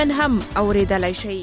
هم اوریدلای شي.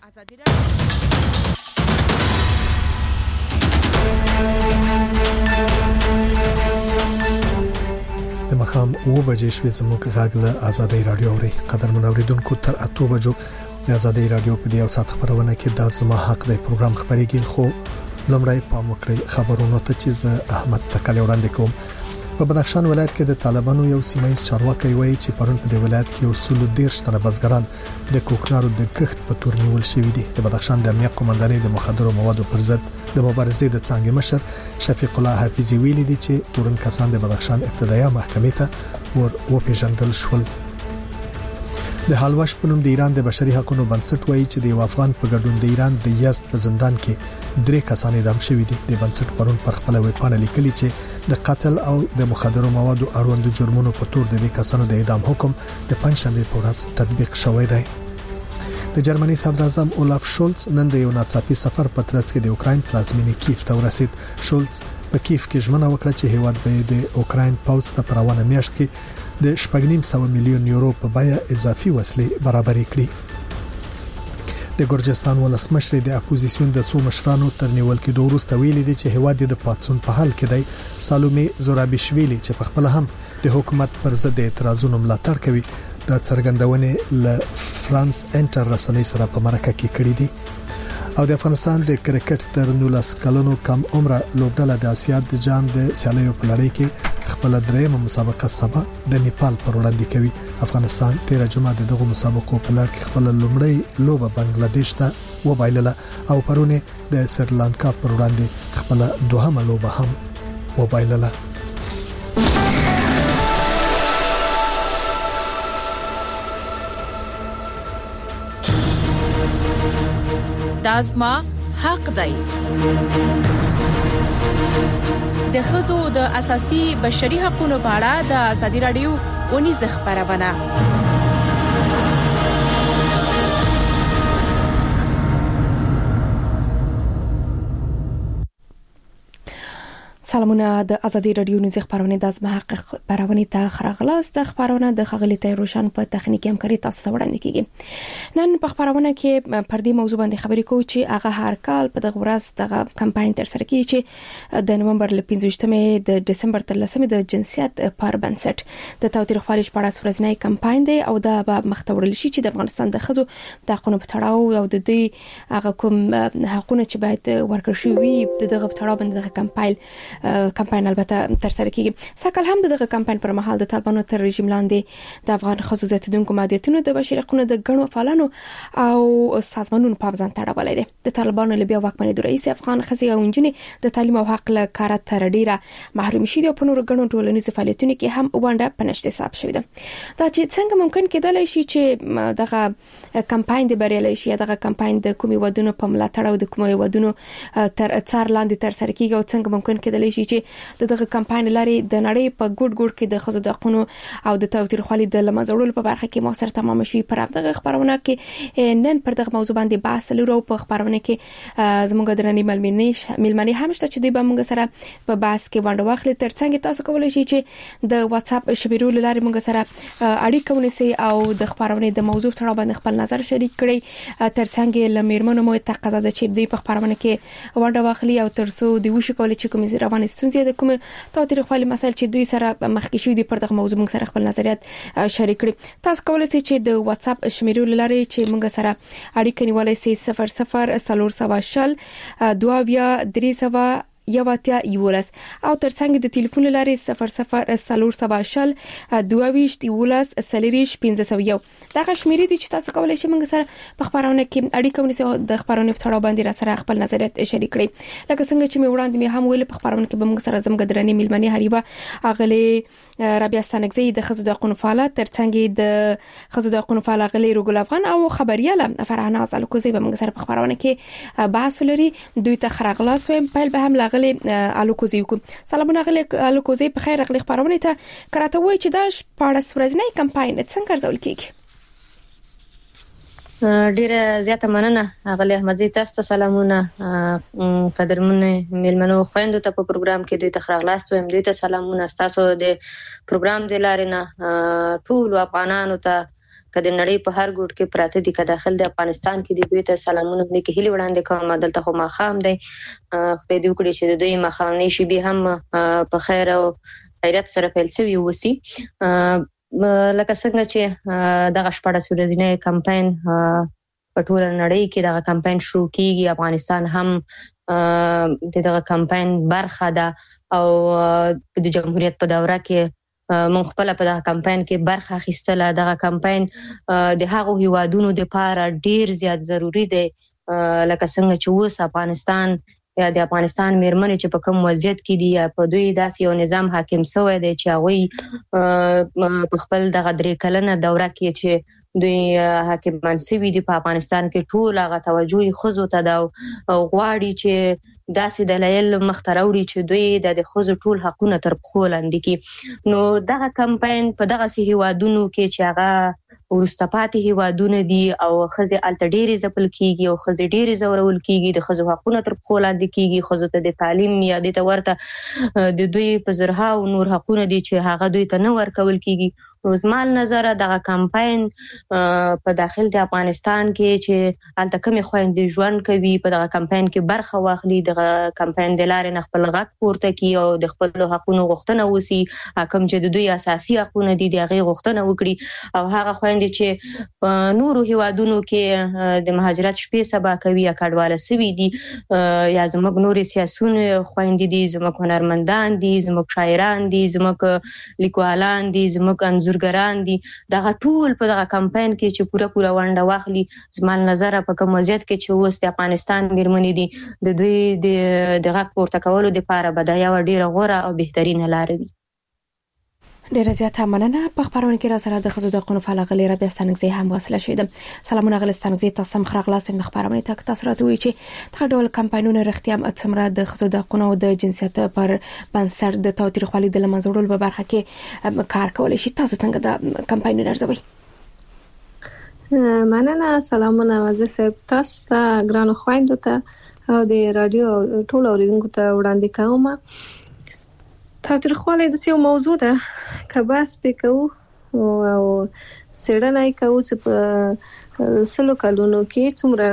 د مخام 9 بجې شوې زموږ غږ له آزادۍ رادیو اوري. قدرمن اوریدونکو تر 8 بجو د آزادۍ رادیو په دې اوسات خبرونه کې د زما حق د پروګرام خبريږي. خو لومړی پام وکړئ خبرونو ته چې احمد تکل وړاندې کوم. په بدخشان ولایت کې د طالبانو یو سیمایي چارواکي وایي چې پرون په دې ولایت کې اصول 13 تنه بزګران د کوکنارو د کښت په تور نیول شوی دي. د بدخشان د امنیت قومندانۍ د مخدرو موادو پر ضد د مبارزې د څنګه مشر شفیق الله حافظي ویلي دي چې تورن کسان د بدخشان ابتدایي محکمې ته ور پیژندل شول. د حلواش په نوم د ایران د بشري حقوقو بنسټ وایي چې د افغان په ګډون د ایران د یزد په زندان کې 3 کسان اعدام شوي دي. د بنسټ پرون پر خپل ویب پاڼه لیکلي چې د قتل او د مخدرو موادو اړوند جرمونو په تور د دې کسانو د اعدام حکم د پنځشنبه په ورځ تطبیق شوی دی. د جرمني صدر اعظم اولاف شولز نن د یو ناڅاپي سفر په ترڅ کې د اوکراین پلازمینې کیف ته ورسید. شولز په کیف کې ژمنه وکړه چې هیواد به د اوکراین پوځ ته په روانه میاشت کې د 9.5 میلیون یورو په بیه اضافي وسلې برابرې کړي. د ګورجستان ولسمشر د اپوزیسیون د سو مشرانو تر نیول کې وروسته ویلي دي چې هیواد د پاتسون په حال کې دی. سالومه زورابیشویلی چې په خپل هم د حکومت پر ضد اعتراضونو ملاتړ کوي د څرګندونې ل فرانس انټر رسنۍ سره په مرکه کې کړې دي. او د افغانستان د کرکټ تر 19 کلونو کم عمره لوبډله د آسیا د جام د سیالیو په لړۍ کې خپل درېمه مسابقه سبا د نیپال پر وړاندې کوي. افغانستان 13 جمعه دغه مسابقو په لړ کې خپل لومړی لوبه بنگلاديش ته وبایلله او پرونه د سریلانکا پر وړاندې خپل دوهمه لوبه هم وبایلله. دازما حق دی. د ښځو د اساسي بشري حقوقو په اړه د ازادي رادیو ونیز خبرونه. سلامونه د ازادي رادیو نیوز خبرونه د ازما حق خبرونه ته خراغلاست. خبرونه د خغلی ته روشن په تخنیکی همکاري تاسو ته وړاندې کیږي. نن په خبرونه کې پر دې موضوع باندې خبرې کوو چې هغه هر کال په دغه ورځ دغه کمپاین تر سره کیږي چې د نومبر ل 15مې د دسمبر تر 10مې د جنسیت پر بنسټ د تاوتریخوالي شپږ ورځنی کمپاین دی او دا به مختورل شي چې د افغانستان د خزو د حقوقو په تړاو او د دې هغه کوم حقوقونه چې باید ورکړل شي وي دغه په تړاو باندې د کمپاین البته تر سره کیږي. سکهال هم دغه کمپاین پر مهال د طالبانو تر رژیم لاندې د افغان خزو زیاتیدونکو مادیتونو د بشري حقوقو د غنو فعالانو او سازمانونو په ځان تړاولې دي. د طالبانو لبیا واکمنۍ د رئیس افغان خزي او انجنې د تعلیم او حق له کار تر ډیره محروم شي او په نور غنو ټولنیزو فعالیتونو کې هم ونده پنځته حساب شوی ده. دا چې څنګه ممکن کېدای شي چې دغه کمپاین د بریالي شي دغه کمپاین د کومي ودونو په ملاتړ او د کومي ودونو تر څار لاندې تر سره کیږي او څنګه ممکن کېدای شي چې دغه کمپاین لري د نړۍ په ګډ ګډ کې د خزو د حقوقو او د تاوتریخوالي د لمزړولو په برخه کې موثر تمام شي. پر دغه خبرونه کې نن پر دغه موضوع باندې بحث لرو. په خبرونه کې زموږ درنې ملمنې همشته چې دوی به موږ سره په بحث کې ونډه واخلي. ترڅنګ تاسو کولای شئ چې د واتس اپ شمیرو لارې موږ سره اړیکه ونیسئ او د خبرونه د موضوع تړاو باندې خپل نظر شریک کړئ. ترڅنګ لمرمنو مو تقاضا ده چې دوی په خبرونه کې ونډه واخلي او ترڅو د وشي کولای چې کوم روان ستونزې د کوم تاوتریخوالي مسایل چې دوی سره مخکې شوي دي پر دغه موضوع موږ سره خپل نظریات شریک کړي. تاسو کولای شئ چې د واتس اپ شمیرو لارې چې موږ سره اړیکه نیولای شئ 00 302 300 یواتیا یولس او ترڅنګ د ټلیفون لارې 00 22 یولس سلیریش 1501 دا شمیرې دي چې تاسو کولای شئ موږ سره په خبرونه کې اړیکه ونیسئ او د خبرونه په تړاو باندې را سره خپل نظریات شریک کړئ. لکه څنګه چې مې وړاندې هم ویل په خبرونه کې به موږ سره زموږ درنې ملمنې هریبه اغلی رابعه ستانکزی د خزو د حقوقو فعال ترڅنګ د خزو د حقوقو فعال اغلی روګل افغان او خبرياله فرحانه زلکوزی به موږ سره په خبرونه کې بحث لري. دوی ته خراغلاس ویم پیل به هم لاغلی الوکوزی کو. سلامونه غلی الوکوزی په خیر غلی خبرونه ته کراته وای چې دا 14 ورځنی کمپاین څنګه ارزول کیږي. ډیره زیاته مننه غلی احمدزی تاسو ته سلامونه قدرمنه ملمنو خويندو ته په پروګرام کې دوی ته خراغلاس ویم. دوی ته سلامونه تاسو د پروګرام د لارې نه ټول افغانانو ته کله نړۍ په هر ګوټ کې پراته دي، که داخل د افغانستان کې دي، دوی ته سلامونه نیکی هیلې وړاندې کوم. دلته خو ماښام دی، خدای دې وکړي چې د دوی ماښامنۍ شیبې هم په خیر او خیرات سره پیل شوي وسی. لکه څنګه چې دغه 14 ورځنی کمپاین په ټوله نړۍ کې دغه کمپاین شروع کیږي، افغانستان هم دغه کمپاین برخه ده او د جمهوریت په دوره کې مونږ خپل په دغه کمپاین کې برخه اخیستله. دغه کمپاین د هغو هیوادونو لپاره ډیر زیات ضروری دی لکه څنګه چې اوس افغانستان یا د افغانستان میرمنې چې په کوم وضعیت کې دي، یا په دوی داسې یو نظام حاکم شوی دی چې هغوی په خپل دغه 3 کلنه دوره کې چې دوی حاکمان شوي دي په افغانستان کې، ټول هغه توجه ښځو ته ده او غواړي چې داسې دلایل مخته راوړي چې دوی د ښځو ټول حقونه تر پښو لاندې کړي. نو دغه کمپاین په دغسې هیوادونو کې چې هغه وروسته پاتې هیوادونه دي او ښځې هلته ډېرې ځپل کېږي او ښځې ډېرې ځورول کېږي، د ښځو حقونه تر پښو لاندې کېږي، ښځو ته د تعلیم یا دې ته ورته د دوی په زرهاو نور حقونه دي چې هغه دوی ته نه ورکول کېږي. نو زما له نظره دغه کمپاین په داخل د افغانستان کې چې هلته کومې خویندې ژوند کوي په دغه کمپاین کې برخه واخلي، دغه کمپاین د لارې نه خپل غږ پورته کړي او د خپلو حقونو غوښتنه وسي، کوم چې د دوی اساسي حقونه دي د هغې غوښتنه وکړي. او هغه خویندې چې په نورو هیوادونو کې د مهاجرت شپې سبا کوي یا کډواله سوي دي، یا زموږ نورې سیاسون خویندې دي، زموږ هنرمندان دي، زموږ شاعران دي، زموږ لیکوالان دي، زموږ انځورګران دي، دغه ټول په دغه کمپاین کې چې پوره ونډه واخلي، زما له نظره په کوم وضعیت کې چې اوس د افغانستان میرمنې دي د دوی د غږ پورته کولو دپاره به دا یوه ډېره غوره او بهترینه لاره وي. ډیره زیاته مننه. په خبرونه کې را سره د ښځو د حقونو فعال غلي ربیع ستانکزی هم وصله شوه. سلامونه غل ستانکزی، تاسو هم خراغلاس په خبرونه تک تاسو راته وی چې دغه ډول کمپاینونه رښتیا هم څومره د ښځو د حقونو او د جنسیت پر بنسټ د تاوتریخوالي د لمنځوړلو په برخه کې کار کولای شي. تاسو څنګه د کمپاینونه ارزوي؟ مننه. سلامونه وزیر صاحب، تاسو ته ګرانو خويندو ته او د رادیو ټول اوریدونکو ته وړاندې کوم. تاوتریخوالی د یو موضوع ده که بحث پې کوو او څېړنه یې کوو چې په 100 کلونو کې څومره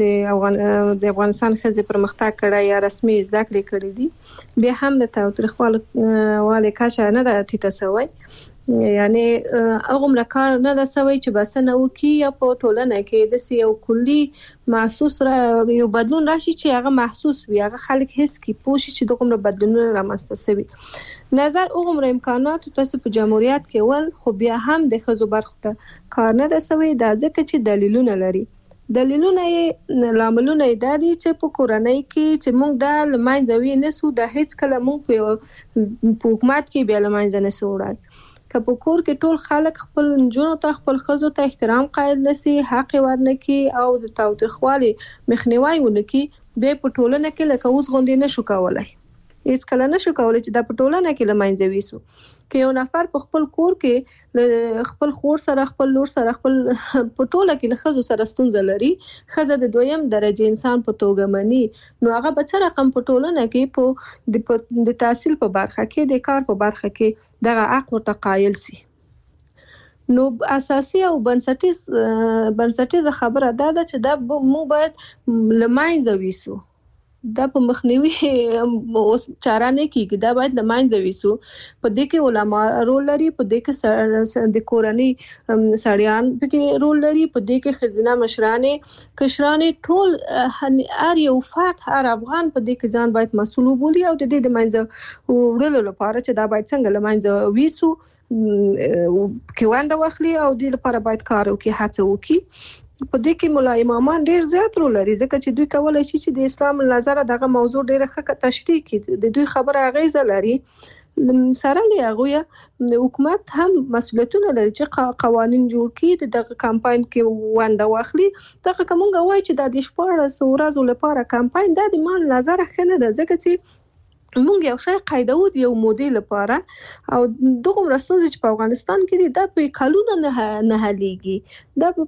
چې د افغانستان ښځې پرمختګ کړی یا رسمي زده کړې کړې دي، بیا هم د تاوتریخوالي کچه نه ده ټیټه سوی، یعنی هغومره کار نه ده سوی چې بسنه وکړي یا په ټولنه کې داسې یو کلي محسوس یو بدلون راشي چې هغه محسوس وي، هغه خلک حس کړي، پوه شي چې دغومره بدلونونه رامنځته سوي. نظر هغومره امکاناتو تاسو په جمهوریت کې ول، خو بیا هم د ښځو برخو ته کار نه ده سوی. دا ځکه چې دلیلونه لري. دلیلونه یې لاملونه یې دا دي چې په کورنۍ کې چې موږ دا له منځه وړی نه سو، دا هیڅ کله موږ په حکومت کې بیا له منځه نه سو وړی. که په کور کې ټول خلک خپل نجونو ته خپل ښځو ته احترام قایل نشي، حق ورنکړي او د تاوتریخوالي مخنیوی ونکړي، بیا په ټولنه کې لکه اوس غوندې نشو کولای، هیڅ کله نشو کولای چې دا په ټولنه کې له منځه ویسو. که یو نفر په خپل کور کې خپل خور سره، خپل لور سره، خپل په ټوله کې له ښځو سره ستونزه لري، ښځه د 2م درجه انسان په توګه مني، نو هغه به څه رقم په ټولنه کې د تحصیل په برخه کې، د کار په برخه کې دغه حق ورته قایل سي. نو اساسي او بنسټیزه خبره دا ده چې دا موږ باید له منځه ویسو. دا په مخنیوي چاره نه کیږي، دا باید له منځه ویسو. په دې کې علما رول لري، په دې کې د کورنۍ سړیان پکې رول لري، په دې کې ښځینه مشرانې کشرانې، ټول هر یو فرد، هر افغان په دې کې ځان باید مسؤل وبولي او د دې د منځه وړلو لپاره چې دا باید څنګه له منځه ویسو کې ونډه واخلي او دې لپاره باید کار وکړي، هڅه وکړي. په دې کې مولا امامان ډېر زیات رول لري، ځکه چې دوی کولای شي چې د اسلام نظر دغه موضوع ډېره ښه تشریح کړي، د دوی خبره اغیزه لري. سره له هغه حکومت هم مسؤلیتونه لري چې قوانین جوړ کړي، دغه کمپاین کې ونډه واخلي. دغه کومه وایي چې د 14 ورځو لپاره کمپاین د مان نظر ښه نه ده، ځکه چې موږ یو شی قاعده و یو مودې لپاره او دغه رسنوز چې په افغانستان کې دي دا په کلونه نه حلیږي،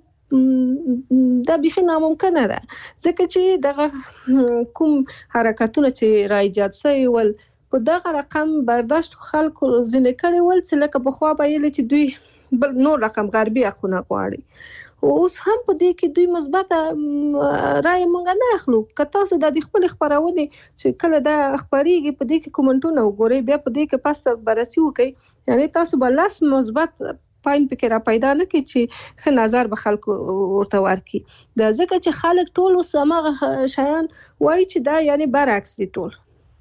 دا بيخي ناممکنه ده، ځکه چې دغه کوم حرکتونه چې را ایجاد شوي ول په دغه رقم برداشت خلکو ځینې کړي ول چې لکه په خوا به یې چې دوی بل نور رقم غربي اخونه غواړي. اوس هم په دې کې دوی مثبت رائے مونږ نه اخلو. که تاسو د خپل خبرونه چې کله دا خبريږي په دې کې کومنټونه وګورئ، بیا په دې کې پاسته بررسي وکړئ، یعنی تاسو به لاس مثبت پاین پکې را پیدا نه کی چې ښه نظر به خلکو ورته ورکړي. دا ځکه چې خلک ټول اوس هغه شیان وایي چې دا یعنی برعکس دي، ټول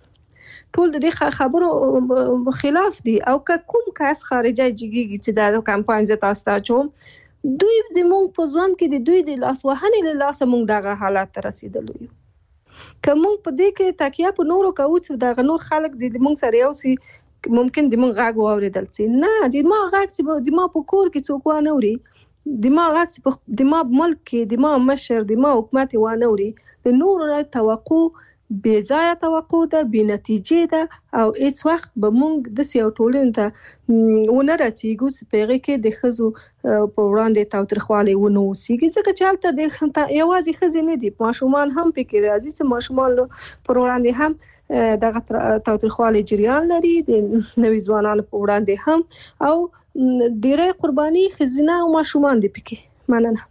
د دې خبرو خلاف دي. او که کوم کس خارجي جګیږي چې دا کمپاین زه تاسو ته چوم، دوی د مونږ په ځوان کې د دوی د لاس وهنې له لاسه مونږ دغه حالت ته رسیدلو یو. که مونږ په دې کې تکیه په نورو کوو چې دغه نور خلک د مونږ سره یو سي، ممکن د مونږ غږ واوریدل سي. نه، د ما غږ چې د ما په کور کې څوک وانه اوري، د ما غږ چې د ما ملک کې د ما مشر د ما حکومت وانه اوري، د نورو توقع بې ځای توقع ده، بې نتیجې ده، او هیڅ وخت به مونږ د سیاو ټولنې ته ونه رسیږو چې په هغه کې د ښځو په وړاندې تاوتریخوالی ونه اوسېږي. ځکه چې هلته د یوازې ښځې نه دي، ماشومان هم پکې راځي چې ماشومان پر وړاندې هم دغه تاوتریخوالی جریان لري، د نوي ځوانانو په وړاندې هم، او ډېری قرباني ښځینه او ماشومان دي پکې. مننه.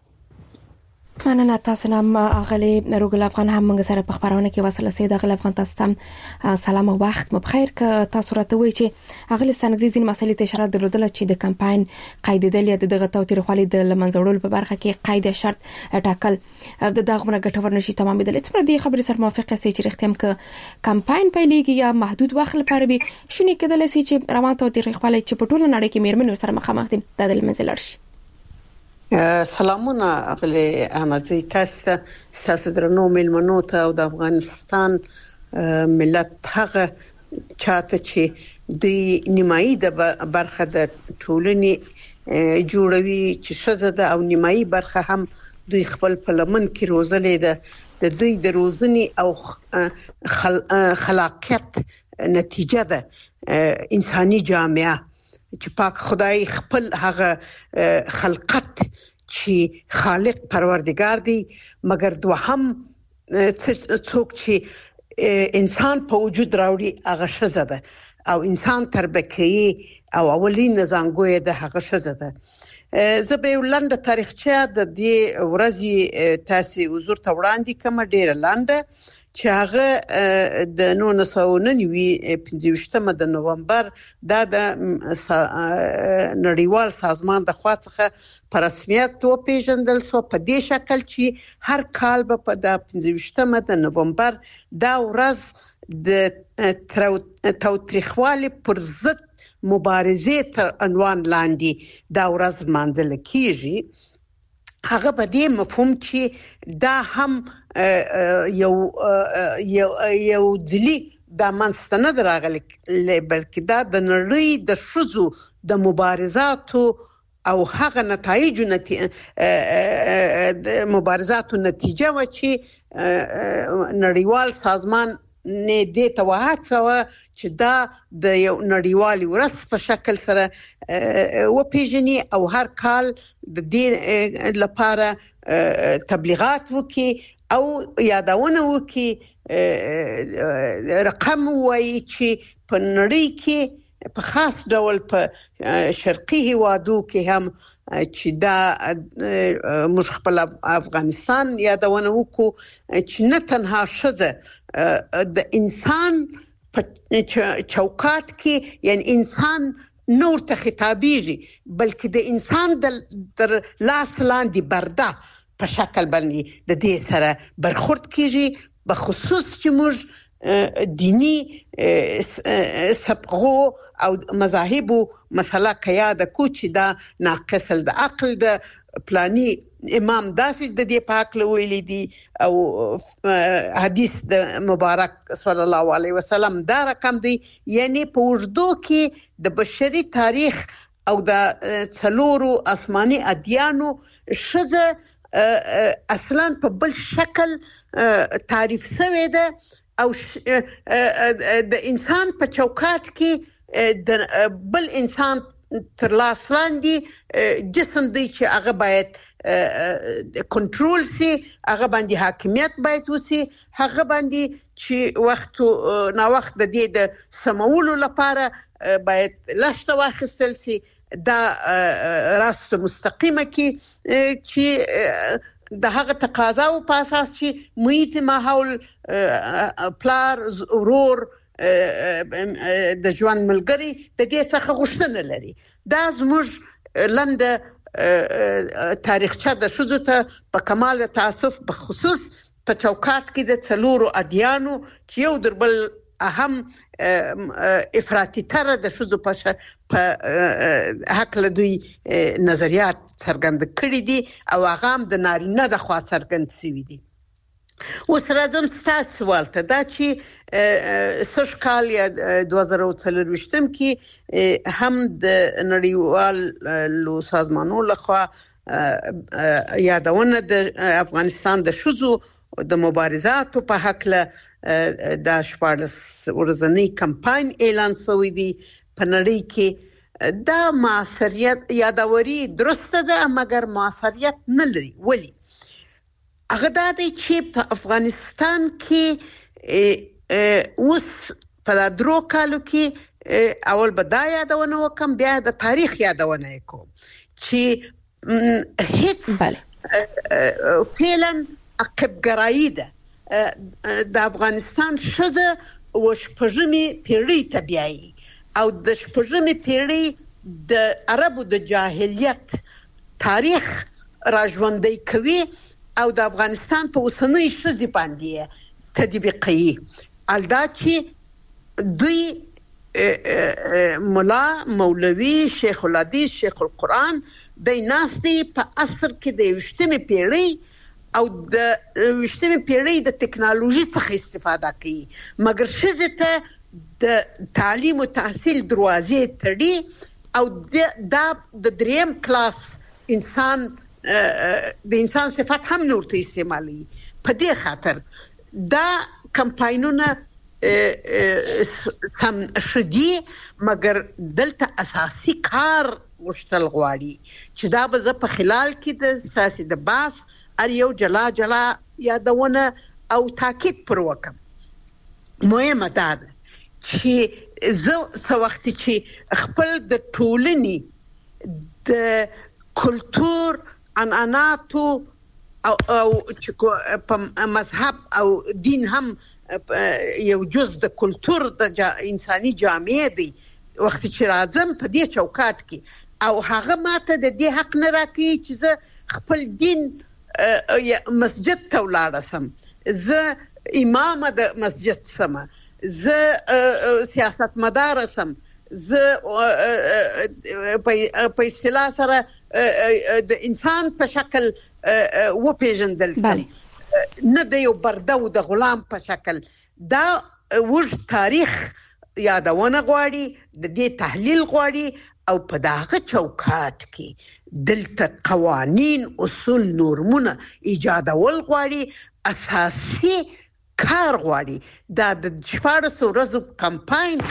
تاسو نام اغلی روګل افغان هم موږ سره په خبرونه کې وصله سي. د اغلی افغان تاسو ته سلام او وخت مو بخیر. ک تاسو راته وایي چې اغلی ستنګزي ځین مسلې ته اشاره درلودل چې د کمپاین قاعده د دغه توتیرخوالي د لمنځوړل په برخه کې قاعده شرط ټاکل د دغه ګټور نشي تمامېدل. څومره د خبرې سره موافقه سي چې رښتیا ک کمپاین پیلېږي یا محدود وخت لپاره وي، شونې کېدل سي چې روان توتیرخوالي چې په ټوله نړۍ کې میرمنو سره مخامخ دي د لمنځل شي. سلامونه اغلی احمدزی، تاسو درنو ملمنو ته او د افغانستان ملت هغه چاته چې د نیمایي د برخه د ټولنې جوړوي چې ښځه ده او نیمایي برخه هم دوی خپل په لمن کې روزلې ده، د دوی د روزنې او خلاقیت نتیجه ده انساني جامعه چې پاک خدای خپل هغه خلقت چې خالق پروردگار دی، مگر دوهم څوک چې انسان په وجود راوړي هغه ښځه ده، او انسان تربیه او اولین زنګوی ده هغه ښځه ده. زه به لنډه تاریخچه د دې ورځې تاسو حضور ته وړاندې کوم، ډیره لنډه، چې هغه د 1995 د نومبر د نړیوال سازمان د خوا څخه په رسمیت وپیژندل شو په دې شکل چې هر کال به په د 25 د نومبر دا ورځ د تاوتریخوالي پر ضد مبارزې تر عنوان لاندې دا ورځ منځل کیږي. هغه په دې مفهوم چې دا هم یو ځلی د منځته نه راغلی، بلکې دا د نړۍ د ښځو د مبارزاتو او هغه نتایجو مبارزاتو نتیجه و چې نړیوال سازمان نه دې ته وهڅوه چې دا د یو نړیوالي ورځ په شکل سره وپیژني او هر کال د دې لپاره تبلیغات وکي او یادونه وکي، رقم وایي چې په نړۍ کې په خاص ډول په شرقي هیوادو کې هم چې دا موږ خپل افغانستان یادونه وکړو چې نه تنها ښځه د انسان په چوکاټ کې، یعنی انسان نور ته خطابيږي، بلکې د انسان د لاس لاندې برده په شکل باندې د دې سره برخورد کیږي، په خصوص چې موږ دینی سبقو او مذاهبو مسله قیاده کو چې دا ناقص د عقل د پلانی امام داسې د دې په حق ویلي دي، او حدیث د مبارک صلی الله علیه وسلم دا رقم دی. یعنی په وجدو کې د بشري تاریخ او د څلورو آسماني ادیانو ښځه اصلا په بل شکل تعریف شوی ده، او د انسان په چوکاټ کې د بل انسان تر لاس لاندې جسم دی چې هغه باید کنټرول سي، هغه باندې حاکمیت باید وسی، هغه باندې چې وخت نا وخت د دې د سمولو لپاره باید لشته واخیستل سي، دا راست مستقیمه کې چې د هغه تقاضا او په اساس چې محیط ماحول پلار ورور د ژوند ملګری د دې څخه غوښتنه لري. دا زموږ لنډه تاریخچه د ښځو ته په کمال تاسف په خصوص په چوکاټ کې د څلورو ادیانو چې یو دربل اهم افراطي تر د ښځو په حق له دوی نظریات څرګند کړي دي او هغه هم د نارینه د خوا څرګند شوي دي. اوس راځم ستاسو سوال ته، دا چې سږ کال یا 2024 کې هم د نړیوالو سازمانونو لخوا یادونه د افغانستان د ښځو د مبارزاتو په حق له د 14 ورځنی کمپاین اعلان شوی دی په نړۍ کې. دا معاصریت یادوري درسته ده مګر معاصریت نه لري. ولی هغه دا دی چې په افغانستان کې اوس په درو کالو کې اول به دا یادونه وکم بیا د تاریخ یادونه کوم چې هیڅ فعلا عقب‌گرایی ده د افغانستان ښځه و شپږمې پیړۍ ته بیایي او د شپږمې پیړۍ د عربو د جاهلیت تاریخ راژوندی کوي او د افغانستان په اوسنۍ ښځې باندې تطبیقوي. الدا چې دوی مولا مولوي شیخ الحدیث شیخ القرآن د ناستي په عصر کې د 20مې پیړۍ او د 20مې پیړۍ د ټکنالوژي څخه استفاده کوي مګر ښځې ته د تعلیم او تحصیل دروازې تړي او دا د دریم کلاس انسان د انسان صفات هم نور ته استعمالي. په دې خاطر دا کمپاینونه سم شدي مګر دلته اساسي کار غوښتل غواړي چې دا به زه په خلال کې د سیاسي د باس ار یو جلا یادونه او تاکید پر وکم. مهمه دا ده چې زه څو وخت چې خپل د ټولنې د کلتور عنعناتو او چې په مذهب او دین هم یو جز د کلتور د انساني جامعه دی وخت چې راځم په دې چوکاټ کې او هغه ماته د دې حق نه راکړي چې زه خپل دین مسجد ته ولاړ سم، زه امام د مسجد سم، زه سیاستمدار سم، زه په اصطلاح سره د انسان په شکل و پیژندل سم، نه د یو برده او د غلام په شکل. دا وږ تاریخ یادونه غواړي، د دې تحلیل غواړي او په داغه چوکاټ کې دلته قوانین اصول نورمونه ایجادول غواړي، اساسي کار غواړي. دا د 14 ورځو کمپاین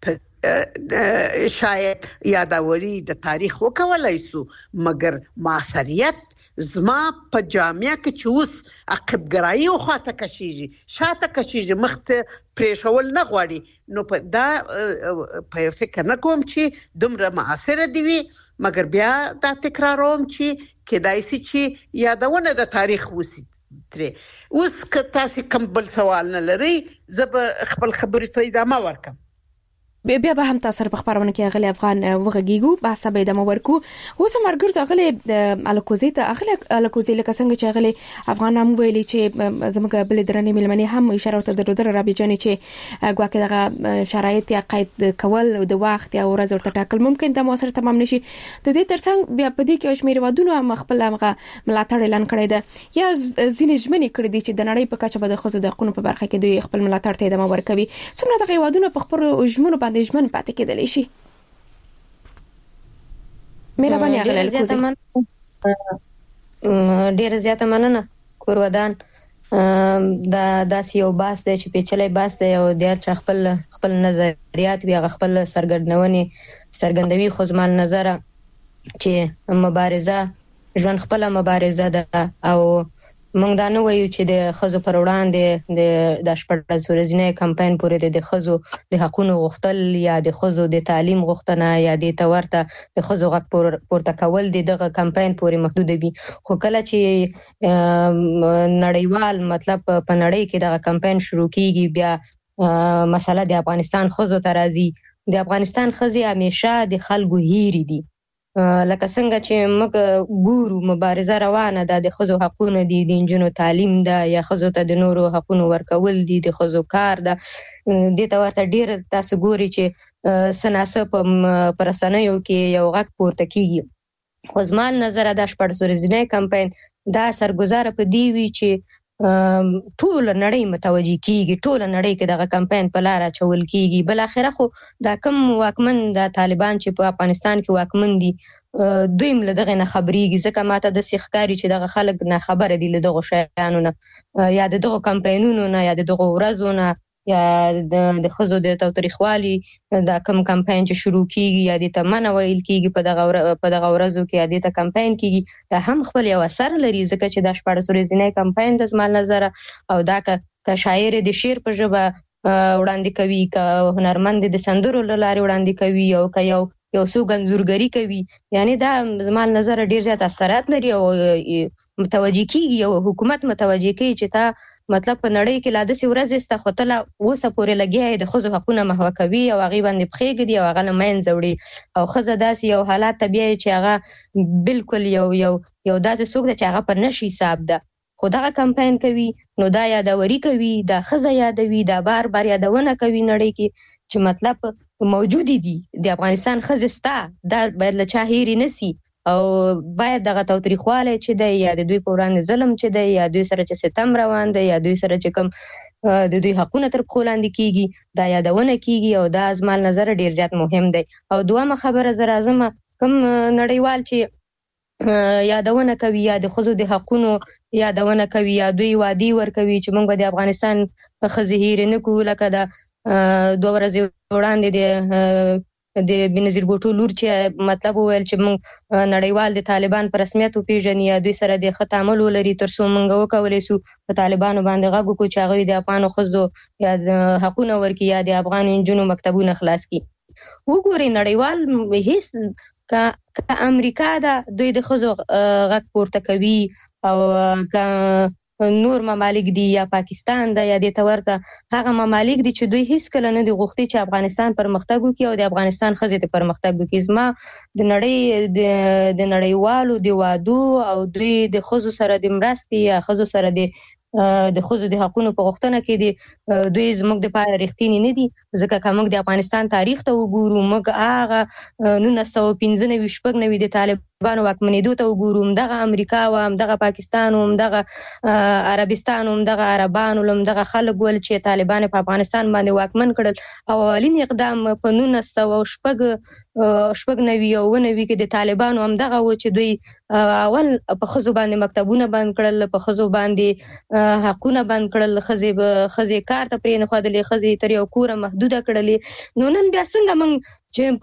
شاید یادوري د تاریخ وکولای سو مګر معاصریت زما په جامعه کې چې اوس عقب‌گرایی او خاطه کشیږي شاته کشیږي مخته پریښول نه غواړي. نو په دا په فکر نه کوم چې دومره معاصره دی وي مګر بیا دا تکراروم چې کدای شي چې یادونه د تاریخ وسی ترې. اوس که تاسو کوم بل سوال نه لري زه به خپل خبرې ته ادامه ورکم. بیا به هم تاسو په خبرونه کې غلي افغان وغږیږو بحث به د مورکو اوس مرګر غلي الکوزي ته اغله الکوزي لکه څنګه چې غلي افغان هم ویلي چې زموږ بل درنې ملمنې هم اشاره ته درودره رابي جاني چې ګواکې دغه شرایط یا قید کول د وخت یا ورځ ورته ټاکل ممکن د موثر تمام نشي. د دې ترڅنګ بیا په دې کې شمیر ودونه خپل هغه ملاتړ اعلان کړی ده یا ځینې ژمنې کړې دي چې د نړۍ په کچه به د خزو د حقوقو په برخه کې دوی خپل ملاتړ ته ادامه ورکوي. څومره دغه ودونه په خپل ژمنو د ژمن پاتې کېدلی شي؟ مهرباني اغله الکوزي. ډیر زیاته مننه کورودان. دا داس یو باس دی چې پیچلې باس دی او د خپل نظریات وی خپل سرګندوي خو زمال نظر چې مبارزه ژوند خپل مبارزه ده او موږ دا نه وایو چې د خزو پر وړاندې د شپږ ورځې کمپاین پورې د خزو د حقوقو غوښتل یا د خزو د تعلیم غوښتنه یا د تورته د خزو غږ پورته کول دغه کمپاین پورې محدود وي. خو کله چې نړیوال مطلب په نړۍ کې دغه کمپاین شروع کیږي بیا مسله د افغانستان خزو ته راځي. د افغانستان خزي همیشه د خلکو هیري دي. لکه څنګه چې موږ ګورو مبارزه روانه ده، د خزو حقوقونه دي، د انجونو تعلیم ده، یا خزو ته د نورو حقوقونه ورکول دي، د خزو کار ده. د ته ورته ډیر تاسو ګوري چې سناسه په رسنیو کې یو غږ پورته کیږي. خو زما نظر دا شپږ ورځې کمپاین دا سرګزار په دی وی چې ټول نړۍ متوجي کیږي، ټول نړۍ کې دغه کمپاین په لار اچول کیږي. بل اخره خو دا کم واکمن د طالبان چې په افغانستان کې واکمن دي دوی مل دغه نه خبريږي، ځکه ماته د سیخکاری چې دغه خلک نه خبره دي له دغه شیانو نه یا دغه کمپاینونو نه یا دغه ورځو نه یا د خزو د تاریخوالي دا کم کمپاین چې شروع کیږي یا د تمنه ویل کیږي په دغه ورځو کې یا د کمپاین کیږي، دا هم خپل یو اثر لري. ځکه چې د شپږ ورځې کمپاین د زما نظر او دا که شاعر د شعر په ژبه وړاندې کوي، که هنرمند د سندرو لارې وړاندې کوي، او که یو څو انځورګری کوي، یعنی دا زما نظر ډیر زیات اثرات لري او متوجي کیږي او حکومت متوجي کوي چې تا مطلب په نړۍ کې لا داسې ورځې سته خو ته اوسه پورې لګیا د ښځو حقونه محوه کوي او هغې باندې پښې ږدي او هغه له منځه وړي، او ښځه داسې یو حالات ته بیایي چې هغه بالکل یو داسې څوک ده چې هغه په نشي حساب ده. خو دغه کمپاین کوي نو دا یادوري کوي، دا ښځه یادوي، دا بار بار یادونه کوي نړۍ کې چې مطلب موجودی دي د افغانستان ښځې سته، دا باید له چا هېرې نسي او باید دغه تاوتریخوالی چې دی یا د دوی په وړاندې ظلم چې دی یا دوی سره چې ستم روان دی یا دوی سره چې کوم د دوی حقونه تر پښو لاندې کیږي دا یادونه کیږي، او دا زما نظر ډیر زیات مهم دی. او دویمه خبره زه راځم، کوم نړیوال چې یادونه کوي یا د ښځو د حقونو یادونه کوي یا دوی وعدې ورکوي چې موږ به د افغانستان ښځې هېرې نه کړو، لکه د 2 ورځې وړاندې د بنظیر بوټو لور چې مطلب وویل چې موږ نړیوال د طالبان په رسمیت وپېژني یا دوی سره د ښه تعامل ولري تر څو موږ وکولی سو په طالبانو باندې غږ وکړو چې هغوی د افغانو ښځو یا د حقونه ورکړي یا د افغان نجونو مکتبونه خلاص کړي. وګورئ نړیوال هیڅ که امریکا ده دوی د ښځو غږ پورته کوي، او که نور ممالک دي یا پاکستان ده یا د تورته هغه ممالک دي چې دوی هیڅ کله نه دي غوښتي چې افغانستان پرمختګ وکړي او د افغانستان ښځې ته پرمختګ وکړي. زما د نړۍ د نړیوالو د وعدو او دوی د ښځو سره د مرستې یا ښځو سره د ښځو د حقونو په غوښتنه کې دي دوی زموږ دپاره رښتینې نه دي، ځکه که موږ د افغانستان تاریخ ته وګورو، موږ هغه 1995 د طالبانو واکمنېدو ته وګورو، همدغه امریکا و، همدغه پاکستان و، همدغه عربستان و، همدغه عربان و، همدغه خلک ول چې طالبان په افغانستان باندې واکمن کړل. او اولین اقدام په 1996 او 99 کې د طالبانو همدغه و چې دوی اول په ښځو باندې مکتبونه بند کړل، په ښځو باندې حقونه بند کړل، ښځې کار ته پرې نه ښودلې، ښځې تر یو کوره محدوده کړلې. نو نن بیا څنګه موږ چې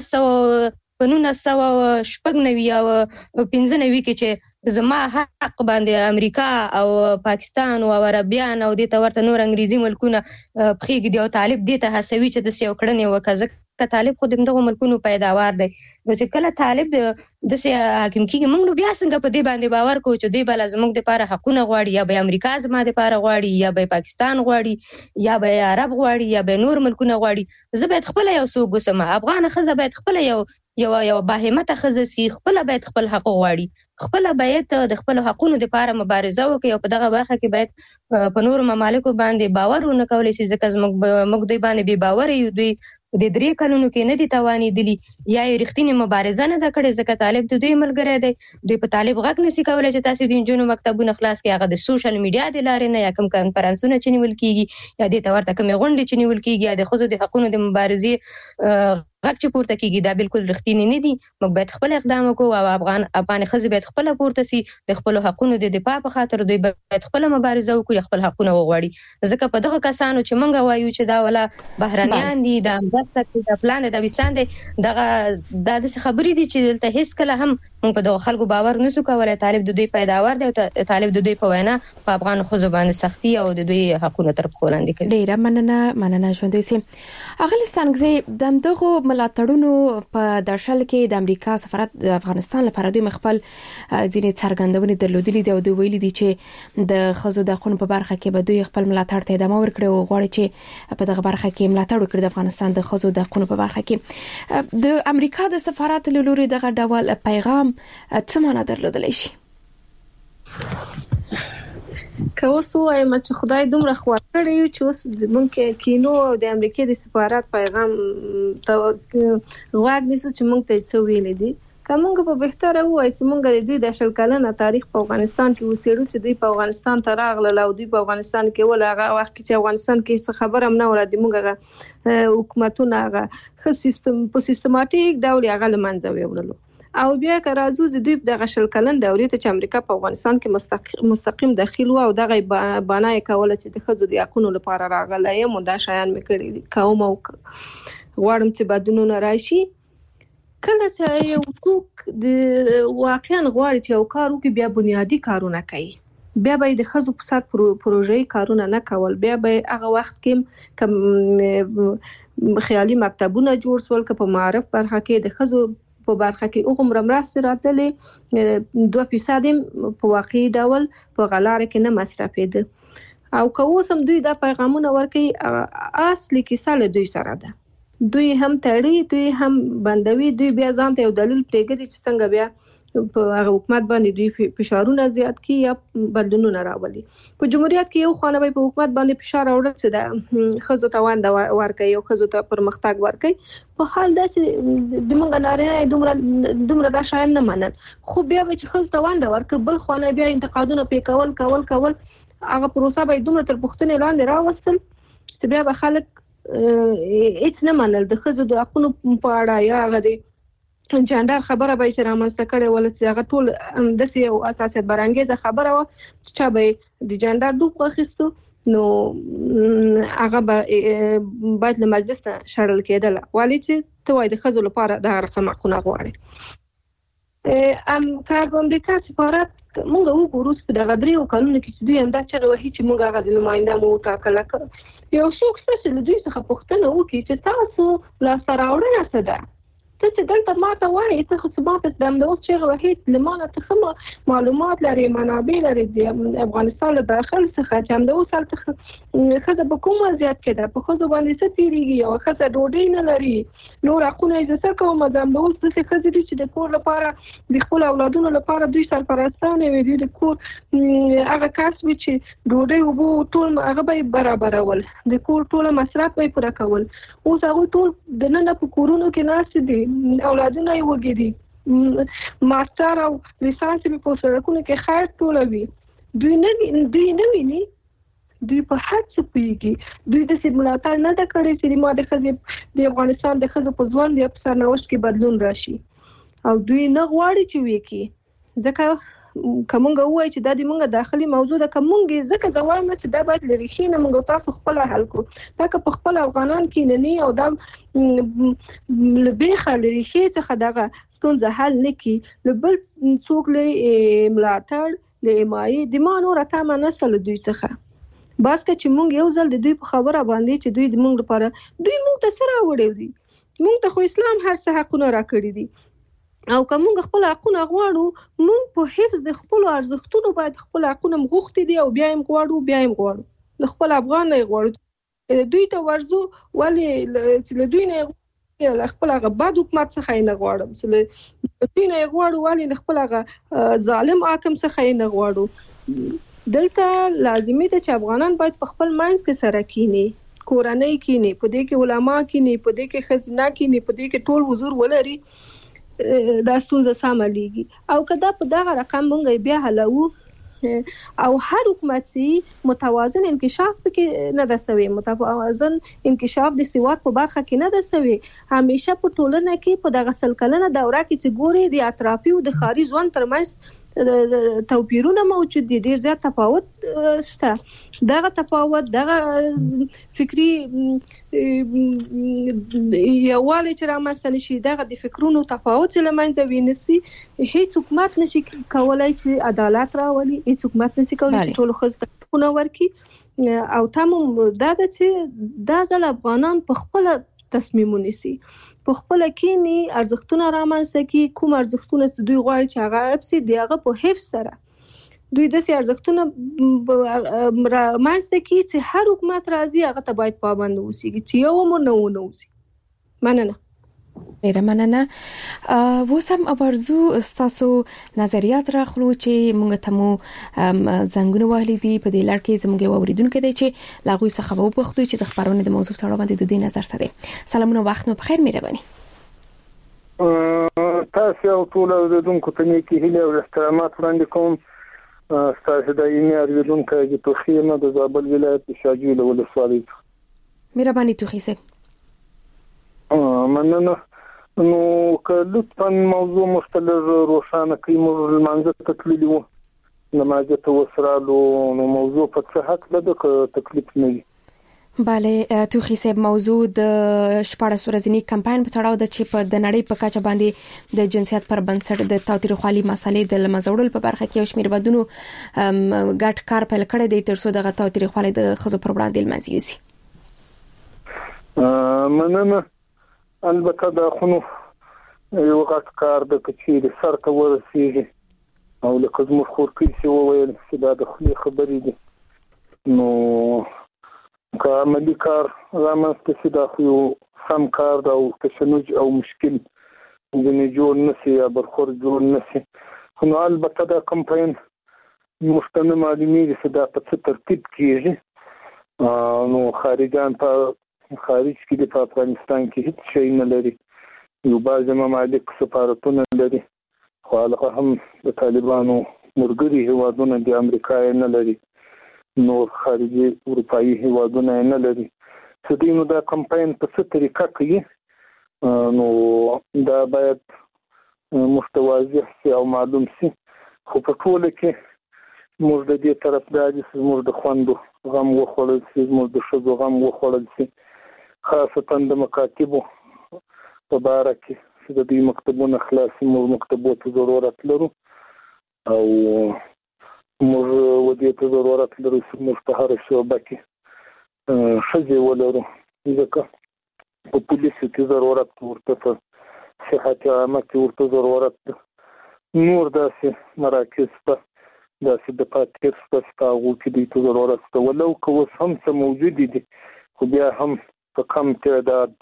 په 1996 او 95 کې چې زما حق باندې امریکا او پاکستان او عربیان او دې ته ورته نور انګریزي ملکونه پښې ږدي او طالب دې ته هڅوي چې داسې یو کړنې وکړي، ځکه طالب خو د همدغو ملکونو پیداوار دی. نو چې کله طالب داسې حاکم کېږي موږ نو بیا څنګه په دې باندې باور کوو چې دوی به زموږ دپاره حقونه غواړي، یا به امریکا زما دپاره غواړي، یا به پاکستان غواړي، یا به عرب غواړي، یا به نور ملکونه غواړي. زه باید خپله یو څوک اوسم، افغانه ښځه باید خپله یو باهمته ښځه سي، خپله باید خپل حق غواړي، خپله باید د خپل حقونو دپاره مبارزه وکړي، او په دغه برخه کې باید په نورو ممالکو باندې باور ونه کولی شي، ځکه موږ دوی باندې بې باوره یو. دوی د 3 کلونو کې نه دي توانېدلي یا یې رښتینې مبارزه نه ده کړې، ځکه طالب د دوی ملګری دی. دوی په طالب غږ نشي کولی چې تاسو د نجونو مکتبونه خلاص کړئ، هغه د سوشل میډیا د لارې نه یا کوم کنفرانسونه چې نیول کېږي یا دې ته ورته کومې غونډې چې نیول کېږي یا د ښځو د حقونو د مبارزې غږ چې پورته کیږي دا بالکل رښتینی نه دي. موږ باید خپل اقدام وکړو او افغان ښځې باید خپل پورته سي د خپل حقونو د دفاع په خاطر دوی باید خپل مبارزه وکړي، خپل حقونه وغواړي. ځکه په دغه کسانو چې موږ وایو چې دا ولا بهرنیان دي، دا مرسته د پلان د وستان دي، دغه د خبرې دي چې دلته هیڅ کله هم موږ په دغه خلکو باور نشو کولای. طالب د دوی پیداوار دی، طالب د دوی په وینا په افغان ښځو باندې سختي او د دوی حقونه تر پښو لاندې کوي. ډیره مننه ژوندوي سي. اغلستانګزي دغه ملاتړونو په درشل کې د امریکا سفارت د افغانستان لپاره دوی مخبل ځینې څرګندونې درلودلې دي او دوی ویلي دي چې د خزو د حقوقو په برخه کې به دوی خپل ملاتړ ته ادامه ورکړي او غواړي چې په دغه برخه کې ملاتړ وکړي د افغانستان د خزو د حقوقو په برخه کې. د امریکا د سفارت له لوري دغه ډول پیغام څه معنا درلودلی شي؟ که اوس وایم چې خدای دومره خوا کړی چې اوس مونږ کینو او د امریکا د سفارت پیغام ته غواګ نیسو چې مونږ ته څه ویل دي. که مونږ په بهتره وای چې مونږ د دوی د شل کلنه تاریخ په افغانستان کې وسیړو چې دوی په افغانستان ته راغله او دوی په افغانستان کې ول هغه وخت چې افغانستان کې څه خبره هم نه ورته مونږ حکومتونه هغه خو سیستم په سیستماتیک ډول هغه لمنځه ویولو او بیا که راځو د دوی د غشل کلن دورې ته چې امریکا په افغانستان کې مستقیم داخل و او دغه بنای کوله چې د خزو د حقوقو لپاره راغله یم دا شایان مې کړی دي. کوم او غواړم چې بدلونونه راشي. کله چې یو څوک د واقعا غواړي چې یو کار وکړي بیا بنیادی کارونه کوي، بیا به د خزو په سر پروژې کارونه نه کول، بیا به هغه وخت کې کوم خیالي مکتبونه جوړ سول که په معرف برخه کې د خزو په برخه کې اوغمره مرسته راتلې 2% په واقعي ډول په غلاره کې نه مصرفېده او که اوس هم دوی دا پیغامونه ورکوي اصلي کیسه له دوی سره ده. دوی هم تړي، دوی هم بندوي، دوی بیا ځان ته یو دلیل پرېږدي چې څنګه بیا په حکومت باندې دوی فشارونه زیات کړي یا بدلونونه راولي. په جمهوریت کې یو خانه په حکومت باندې فشار راوړل چې د خزو ته وانده ورکوي او خزو ته پرمختګ ورکوي، په حال دا چې د موږ نارینه دومره دا شایان نه منل، خو بیا به چې خزو ته وانده ورکوي بل خانه بیا انتقادونه پې کول هغه پروسه به دومره تر پوښتنې لاندې راوستل چې بیا به خلک هیڅ نه منل د خزو د حقوقو په اړه یا هغه د جنډر خبره به چې رامنځته کړې ول چې هغه ټول داسې یو اساسیت برانګیزه خبره وه چې به د جنډر دوب واخیستو نو هغه باید له مجلس نه شړل کېدله، ولې چې ته وایې د ښځو لپاره دغه رقم حقونه غواړې. که په امریکا سفارت موږ وګورو په دغه 3 کلونو کې چې دوی همدا چغې وهي چې موږ هغه د نماینده مو وټاکله، یو څوک ستاسو له دوی څخه پوښتنه وکړي چې تاسو لاسته راوړنه څه ده؟ ته چې دلته ماته وایې ته خو څه ماته د اوس چغې وهي له مانه ته ښه معلومات لري، منابع لري د افغانستان له داخل څخه چې همدا اوس هلته ښځه په کوم وضعیت کې ده، په ښځو باندې څه تېرېږي، یوه ښځه ډوډۍ نه لري، نور حقونه یې زه څه کوم. د همدا اوس داسې ښځې دي چې د کور لپاره د خپلو اولادونو لپاره دوی سرپرستانې وي، دوی د کور هغه کس وي چې ډوډۍ اوبه ټول هغه به یې برابرول، د کور ټوله مصرف به یې پوره کول. اوس هغوی ټول دننه په کورونو کې ناست دي، اولادونه یې وږي دي، ماستر او لیسانس یې په سړکونو کې خیر ټولوي. دوی نه ویني، دوی په هر څه پوهېږي، دوی داسې ملاتړ نه ده کړې چې ما د ښځې د افغانستان د ښځو په ژوند یا په سرنوشت کې بدلون راشي او دوی نه غواړي چې وکړي. ځکه که مونږ ووایو چې دا د مونږ داخلي موضوع ده، که مونږ ځکه زه وایم چې دا باید له ریښې نه مونږ تاسو خپله حل کړو، دا که په خپل افغانان کې نني او دا له بیخه له ریښې څخه دغه ستونزه حل نه کړي، له بل څوک له ملاتړ له حمایې د ما نوره تمه نشته له دوی څخه. بس که چې مونږ یو ځل د دوی په خبره باندې چې دوی د مونږ لپاره دوی مونږ ته څه راوړی دي، مونږ ته خو اسلام هر څه حقونه راکړي دي او که مونږ خپل حقونه غواړو مونږ په حفظ د خپلو ارزښتونو باید خپل حقونه غوښتي دي او بیا یې غواړو له خپل افغان نه یې غواړو. دوی ته ورځو ولې چې له دوی نه له خپل هغه بد حکومت څخه یې نه غواړم، چې له دوی نه یې غواړو ولې له خپل هغه ظالم حاکم څخه یې نه غواړو. دلته لازمي ده چې افغانان باید په خپل منځ کې سره کینی، کورنۍ کینی، په دې کې علما کینی، په دې کې ښځینه کینی، په دې کې ټول حضور ولري، دا ستونزه سمه لیږي. او که دا په دغه رقم مونږ بیا حلوو او هر حکومت متوازن انکشاف پکې نه ده سوی، متوازن انکشاف د سواد په برخه کې نه ده سوی. همیشه په ټولنه کې په دغه سل کلنه دوره کې چې ګوري د اطرافي او د ښاري ژوند ترمنځ توپیرونه موجود دي، ډیر زیات تفاوت شته. دغه تفاوت دغه فکری یووالی چې رامنځته نشي، دغه د فکرونو تفاوت چې له منځه وینسي، هیڅ حکومت نشي کولای چې عدالت راولي، هیڅ حکومت نشي کولای چې ټول ښځو ته حقونه ورکړي. او تمام دا ده چې دا ځل افغانان په خپل تصمیم ونیسي، په خپل کینی ارزښتونه رامنځته کی، کوم ارزښتونه چې دوی غواړي چې هغه اپسي دی هغه په حفظ سره دوی د سي ارزښتونه رامنځته کی چې هر حکومت راځي هغه ته باید پابند اوسي چې یو مو نه ونوسي. مننه. ډیره مننه. وسم ابرزو تاسو نظریات راخلو چې موږ ته مو زنګونه وهلي دي په دې لړ کې زموږ اوریدونکو دی چې لاغوي څخه وو پختو چې د خبرونه د موضوع تړاو باندې د دې نظر سره. سلامونه، وخت مو بخیر، مهرباني. تاسو او ټول اوریدونکو ته نیکی هیله او احترامات وړاندې کوم. تاسو د یمي اوریدونکو د توخیمه د زابل ولایت شاجوی له ولسوالۍ. مهرباني توخیسه. مننه. نو که لطفاً موضوع مختلف روشانه کوي، موږ لمانځه تکلیلی وو نمازه ته وسرالو، نو موضوع په څه حق لده که تکلیف نه وي. بله توخی صاحب، موضوع د 14 ورځنی کمپاین په تړاو د چې په د نړۍ په کچه باندې د جنسیت پر بنسټ د تاوتریخوالي مسلې د لمزوړل په برخه کې یو شمېر بدونو ګډ کار پیل کړی دی ترڅو دغه تاوتریخوالي د ښځو پر وړاندې لمنځه یوسي. مننه. البته دا خونو یو غټ کار د کچې سر ته ورسیږي او لکه زموږ خورکۍ چې وویل چې دا د خولې خبرې دي، نو که عملي کار رامنځته شي دا خو یو سم کار ده او تشنج او مشکل ځینې جوړ نه شي یا برخورد جوړ نه شي. خو نو البته دا کمپاین موږ ته نه معلومیږي چې دا په څه ترتیب کیږي. نو خارجان په خارج کې د افغانستان کې هیڅ شی نه لري، یو بعض ممالک سفارتونه لري، خو هغه هم د طالبانو مرګري هیوادونه د امریکا نه لري، نور خارجي اروپایي هیوادونه نه لري. چې دوی نو دا کمپاین په څه طریقه کوي، نو دا باید متواضع شي او معلوم شي. خو په ټوله کې موږ د دې طرفدار یو، موږ د خوندو غم وخوړل شي، موږ د ښځو غم وخوړل شي، خاصتا د مکاتبو په باره کې چې د دوی مکتبونه خلاصي، موږ مکتبو ته ضرورت لرو او موږ ودې ته ضرورت لرو چې موږ په هره شعبه کې ښځې ولرو، ځکه په پولیسو کې ضرورت ورته، په صحت عامه کې ورته ضرورت ده، نور داسې مراکز په داسې د پاتیر په هغو کې دوی ته ضرورت ده، ولو که اوس هم څه موجودې دي خو بیا هم په کم تعداد.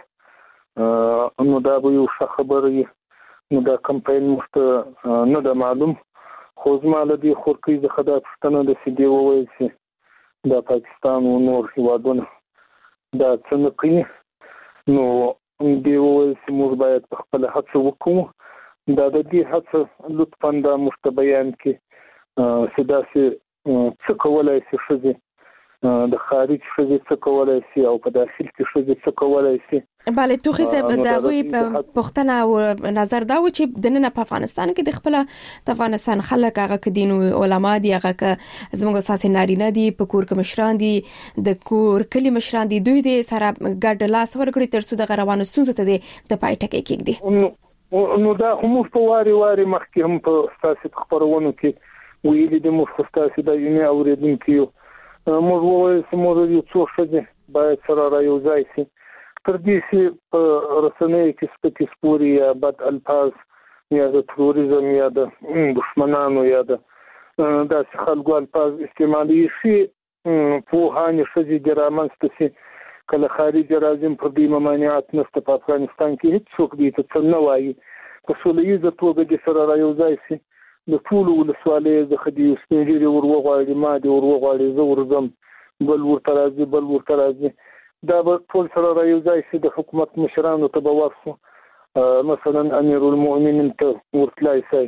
نو دا به یو ښه خبره وي. نو دا کمپاین موږ ته نه ده معلوم، خو زما له دې خورکۍ څخه دا پوښتنه ده چې دې وویل چې دا پاکستان او نور هیوادونه دا څه نه کوي، نو دې وویل چې موږ باید په خپله هڅه وکړو. دا د دې هڅه لطفاً دا موږ ته بیان کړي چې داسې څه کولی شي ښځې، د خارج ښځې څه کولی شي او په داخل کې ښځې څه کولی شي. بله توخی صاحب، د هغوی پوښتنه او نظر دا و چې دننه په افغانستان کې د خپله د افغانستان خلک هغه که دین علما دي، هغه که زموږ اساسي نارینه دي، په کور کې مشران دي، د کور کلي مشران دي، دوی د سره ګډ لاس ورکړي ترڅو دغه روانو ستونزو ته د پای ټکی کېږدي. نو دا خو موږ په واري مخکې هم په ستاسو خبرونو کې ویلي دي، موږ خو ستاسو د یمي اوریدونکو یو، موږ وویل چې موږ یو څو ښځې باید سره رایوځای شي، تر دې چې په رسنیو کې سپکې سپورې یا بد الفاظ یا د تروریزم یا د دښمنانو یا د داسې خلکو الفاظ استعمالي شي، پوهانې ښځې دې رامنځته شي. کله خارج راځي پر دې ممانعات نشته، په افغانستان کې هیڅ څوک دې ته څه نه وایي، په سوله ییزه توګه دې سره رایوځای شي. د ټولو ولسوالیو څخه دې یو سپین ږیري ور وغواړي، ما دې ور وغواړي، زه ورځم، بل ورته راځي، دا به ټول سره رایوځای شي. د حکومت مشرانو ته به ورسو، مثلا امیر المؤمنین ته ورتلای شي،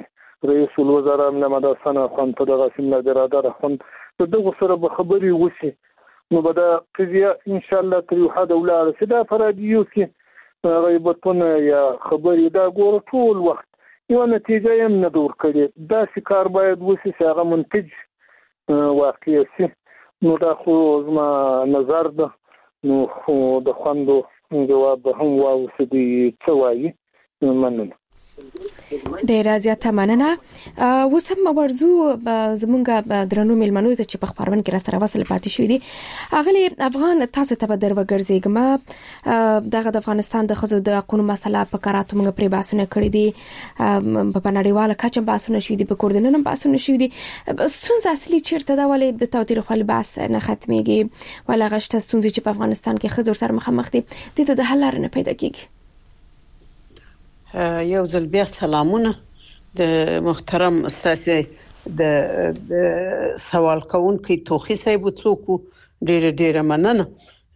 رئیس الوزرا محمد حسن خان په دغه سیمه برادر خان دغه سره به خبري وشي نو به دا قضیه ان شاء الله تر یو حد ولاړ شي دا فرادیو کې غیبتونه یا خبري دا ګور ټول وخت یو نتیجه یې نه دور کړي دا کار باید وشي چې هغه منتج واقع شي نو دا خو زما نظر ده نو خو د خوندو جواب هم واوسه دي څه وایي مننه ډیر زیاته مننه وسم ورزو زمونږ درنو ملمنو ته چې په خبرونه کې را سره وصل پاتې شوې دي اغلی افغان تاسو ته به دروګرځېګم دغه د افغانستان د خزو د قانون مسله په کاراتو موږ پرې باسونه کړې دي په نړیواله کچه باسونه شوې دي په کوردینن باسونه شوې دي ستونزه اصلي چیرته دا ولې د تاوتریخوالي بحث نه ختميږي ولا غشته ستونزې چې په افغانستان کې خزو سره مخامخ دي د حل لار نه پیدا کیږي یو ځل بیا سلامونه د محترم استاد د سوال کوونکی توخی صاحب څوک ډېر مننه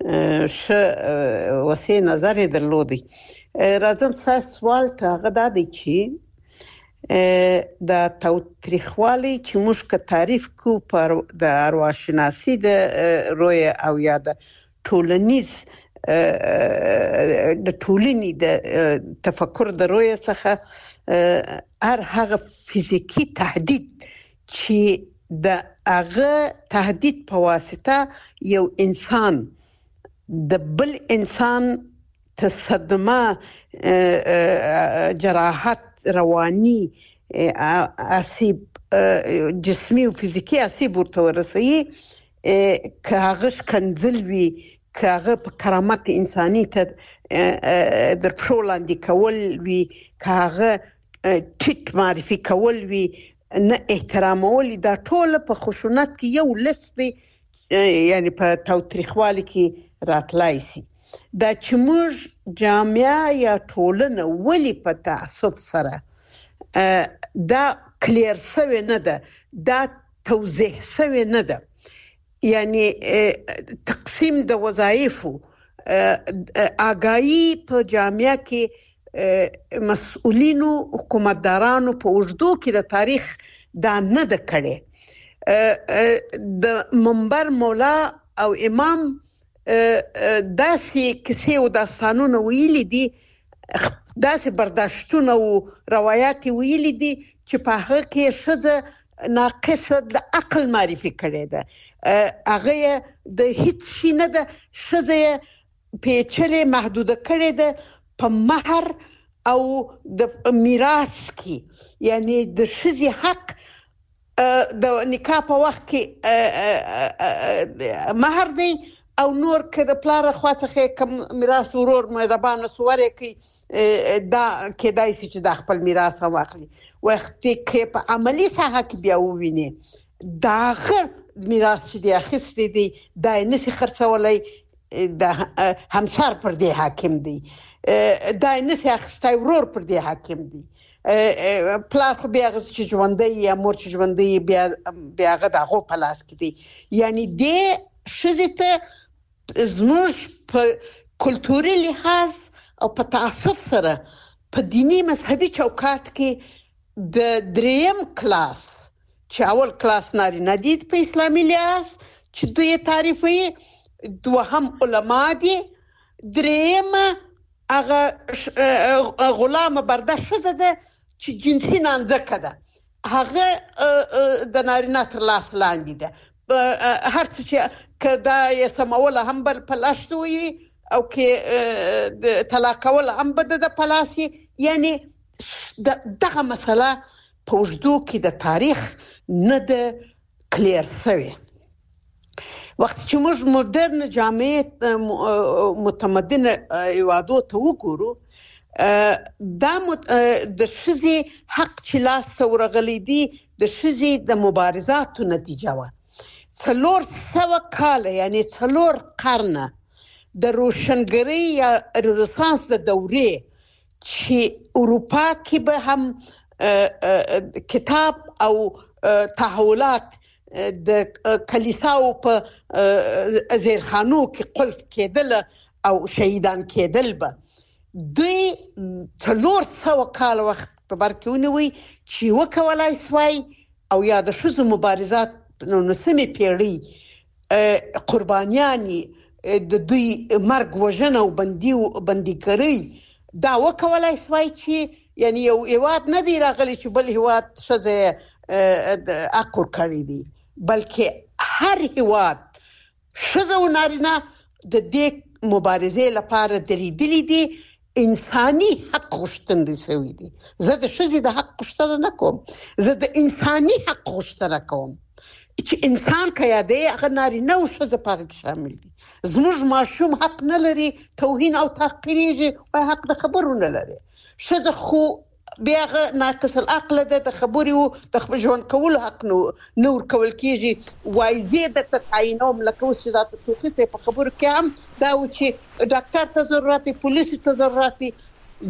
وسې نظر درلودي راځم سوال ته غدا دي چې د تاوتریخوالي چې موږ که تعریف کو پر د ارواحشناسي د روی او یا د ټولنیز د ټولنې د تفکر د روی څخه هر هغه فزیکی تهدید چې د هغه تهدید په واسطه یو انسان د بل انسان تصدمه جراحت رواني آسیب جسمي او فزیکی آسیب ورته ورسوي که هغه کنځل وي که هغه په کرامت انساني ته در پرولاندې کول وي که هغه ټیټ معرفي کول وي نه احترامول دا ټول په خشونت کې یو لست دی یعنی په تاوتریخوالي کې راتلای شي دا چې موږ جامعه یا ټولنه ولی په تعصب سره دا کلیر شوی نه ده دا توضیح شوی نه ده یعنی تقسیم د وظایفو آگاهی په جامعه کې مسؤلینو حکومتدارانو په وجدو کې د تاریخ دا نه ده کړي د منبر مولا او امام داسې کیسې او داستانونه ویلي دي داسې برداشتونه او روایت ویلي دي چې په هغه کې ښځه ناقصه د عقل معرفي کړي ده هغه د هیڅ شي نه ده ښځه پیچلې محدوده کړي ده په مہر او د میراث کې یعنی د ښځې حق د نکاح په وخت کې مہر دی او نور که د پلار خواڅخه کوم میراث ورور مهربانه سوره کوي دا کېدای شي چې د خپل میراث واخلي وخت کې په عملی ساحه کې بیا وویني دا غیر میراث چې دی اخیستی دی دا نشي خرڅولای د همسر پر دی حاکم دی دا نشي اخیستی ورور پر دی حاکم دی پلار خو بیا چې ژوندۍ یا مور چې ژوندۍ بیا هغه دغه په لاس کې دی یعنی دې ښځې ته زموږ په کلتوري لحاظ او په تعصب سره په دینی مذهبي چوکاټ کې د دریم کلاس چې اول کلاس نارینه دي په اسلامي لحاظ چې دوی تعریفوي دوهم علما دي دریم هغه غلامه برده ښځه ده چې جنسي نانځکه ده هغه د نارینه تر لاس لاندې ده هر څه چې که دا یې سموله هم بل په لاس وي او کې د طلاق کول هم به د په لاس یعنی دغه مسله په وجدو کې د تاریخ نه ده کلیر شوې وخت چې موږ مدرن جامعه متمدن هیوادو ته وګورو دا د ښځې حق چې لاس ته ورغلی دي د ښځې د مبارزاتو نتیجه وه 400 کاله یعنی 4 قرنه د روشنګرۍ یا رنسانس د دورې چې اروپا کې به هم کتاب او تحولات د کلیساو په زیرخانو کې قلف کېدل او شهیدان کېدل به دوی 400 کال وخت په بر کې ونوي چې وکولای سوای او یا د ښځو مبارزات نو 19مې پیړۍ قربانیانی د دوی مرګ وژنه او بندیګرۍ دا وکولای سوای چې یعنی یو هیواد نه دی راغلی چې بل هیواد ښځه اکور کړی دی بلکې هر هیواد ښځه او نارینه د دې مبارزې لپاره درېدلي دي انساني حق غوښتنه شوی دی. زه د ښځې د حق غوښتنه نه کوم، زه د انساني حق غوښتنه کوم چې انسان که یادی هغه نارینه او ښځه په هغه کې شامل دي. زموږ ماشوم حق نه لري توهین او تحقیریږي او حق د خبرو نه لري. ښځه خو بیا هغه ناقص العقل ده، د خبرې او د خپل ژوند کولو حق نه ورکول کېږي. وایي زه درته تعینوم لکه اوس چې دا توخي صاحب په خبرو کې هم دا و چې ډاکټر ته ضرورت دی، پولیسو ته ضرورت دی.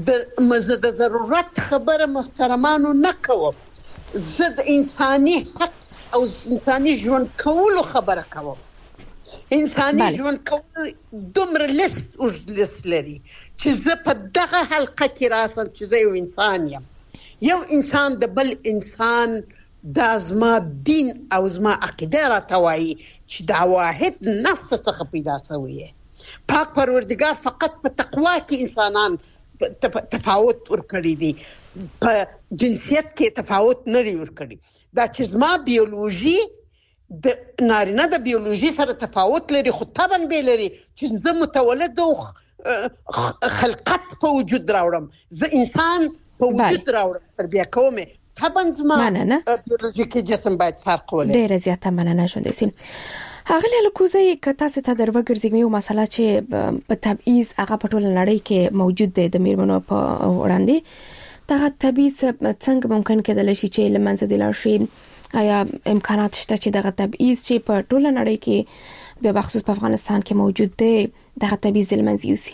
د ضرورت خبره محترمانو نه کوم، زه د انساني حق او انساني ژوند کولو خبره کوم. انساني ژوند کول دومره لست لري چې زه په دغه حلقه کې راسم چې زه یو انسان یم. یو انسان د بل انسان دا زما دین او زما عقیده راته وایي چې دا واحد نفس څخه پیدا شوی. پاک پروردګار فقط په تقوا کې انسانان تفاوت ورکړي دي، په جنسیت کې تفاوت نه دی ورکړي. دا چې زما بیولوژي د نارینه د بیولوژي سره تفاوت لري خو طبعا به لري چې زه متولد او خلقت په وجود راوړم، زه انسان په وجود راوړم، تربیه کوم. طبعا زما بیولوژیکي جسم باید فرق ولري. ډیره زیاته مننه شوندې سیم. هغه له کوزي کته څه ته دروګرځي یو مسله چې په تبعیض هغه په ټول نړۍ کې موجود دی د میرمنو په وړاندې. دا تبعیض څنګه ممکن کېدل شي چې لمنځه دي لاړ شي؟ آیا امکانات شته چې دغه تبعیض چې په ټول نړۍ کې به بخصوص په افغانستان کې موجود دی دغه تبعیض د لمنځه یوسي؟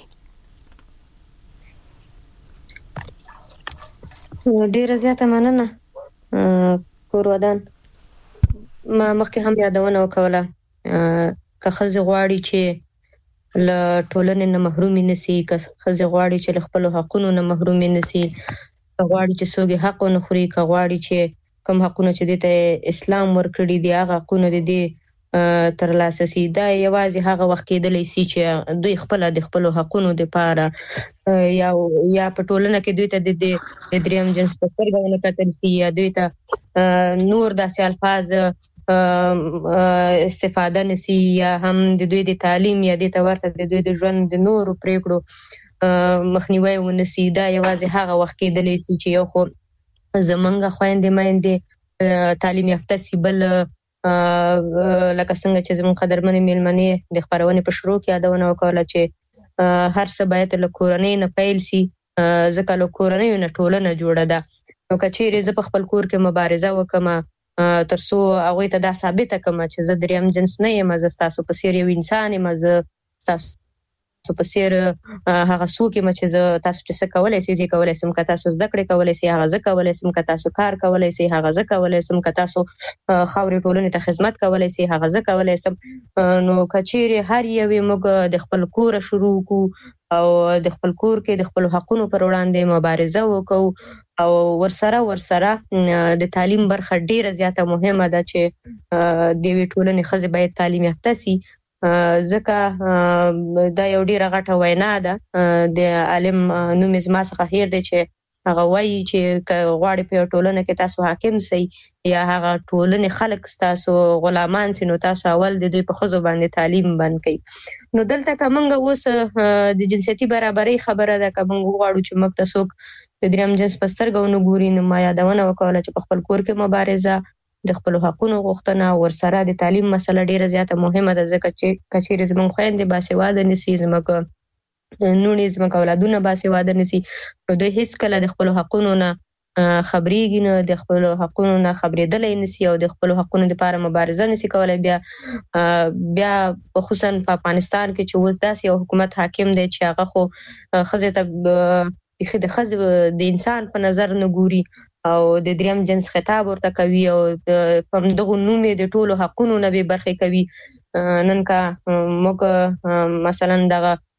ډیره زیاته مننه کورودان. ما مخکې هم یادونه وکوله که ښځې غواړي چې له ټولنې نه محرومې نشي، که ښځې غواړي چې له خپلو حقونو نه محرومې نشي، که غواړي چې څوک حق ونه خوري، که غواړي چې کوم حقونه چې دته اسلام ورکړي دي هغه حقونه دي ترلاسه شي. دا یوازې هغه وخت کېدلی شي چې دوی خپل د خپل حقونو لپاره یا په ټولنه کې دوی ته د دریم جنس په سترګه کتل شي، یا دوی ته نور داسې الفاظ استفاده نشي، یا هم د دوی د تعلیم یا د ورته د دوی د ژوند د نورو پریکړو مخنیوي ونشي. دا یوازې هغه وخت کېدلی شي چې یو خو زمونږ خويندې مېندې تعلیم یافته سي، بل لکه څنګه چې زموږ قدرمنې میلمنې د خبرونه په شروع کې یادونه وکړه چې هر څه باید له کورنۍ نه پیل سي، ځکه له کورنۍ نه ټولنه جوړه ده. نو کچېرې زه په خپل کور کې مبارزه وکم ترڅو هغه ته دا ثابت کړم چې زه دریم جنس نه یم، زه تاسو په څیر یو انسان یم، زه تاسو په څیر هغه څوک یم چې زه تاسو چې څه کولای شئ زه کولای شم، که تاسو زده کړې کولای شئ هغه زه کولای شم، که تاسو کار کولای شئ هغه زه کولای شم، که تاسو خاورې ټولنې ته خدمت کولای شئ هغه زه کولای شم. نو کچېرې هر یو موږ د خپل کور شروع کو او د خپل کور کې د خپل حقونو پر وړاندې مبارزه وکړو او ورسره د تعلیم برخه ډیره زیاته مهمه ده چې د وی ټولنې ښځې باید تعلیم یافته شي. ځکه دا یو ډیره غټه وینا ده د عالم نوم زما څخه هیر دی چې هغه وایي چې غواړي په ټولنه کې تاسو حاکم سئ یا هغه ټولنې خلک تاسو غلامان سي، نو تاسو اول د دوی په ښځو باندې تعلیم بند کړئ. نو دلته کومه اوس د جنسيتي برابرۍ خبره ده، کوم غواړو چې موږ تاسو د دریم جنس په سترګو نه ګوري. نو ما یادونه وکړه چې په خپل کور کې مبارزه د خپل حقوقو غوښتنه ورسره د تعلیم مسله ډیره زیاته مهمه ده، ځکه چې کچېرې زموږ خويندې باسواده نشي، زموږ نونې زموږ اولادونه باسواده نشي، نو دوی هیڅ کله د خپل حقوقو نه خبرېږي نه، د خپل حقوقو نه خبرېدلای نشي او د خپل حقوقو لپاره مبارزه نشي کولای. بیا خصوصا په افغانستان کې چې اوس داسې یو حکومت حاکم دی چې هغه خو ښځې ته د ښځې د انسان په نظر نه ګوري او د دریم جنس خطاب ورته کوي او په دغه نوم د ټولو حقونو نه به برخه کوي. نن کا موږ مثلا دغه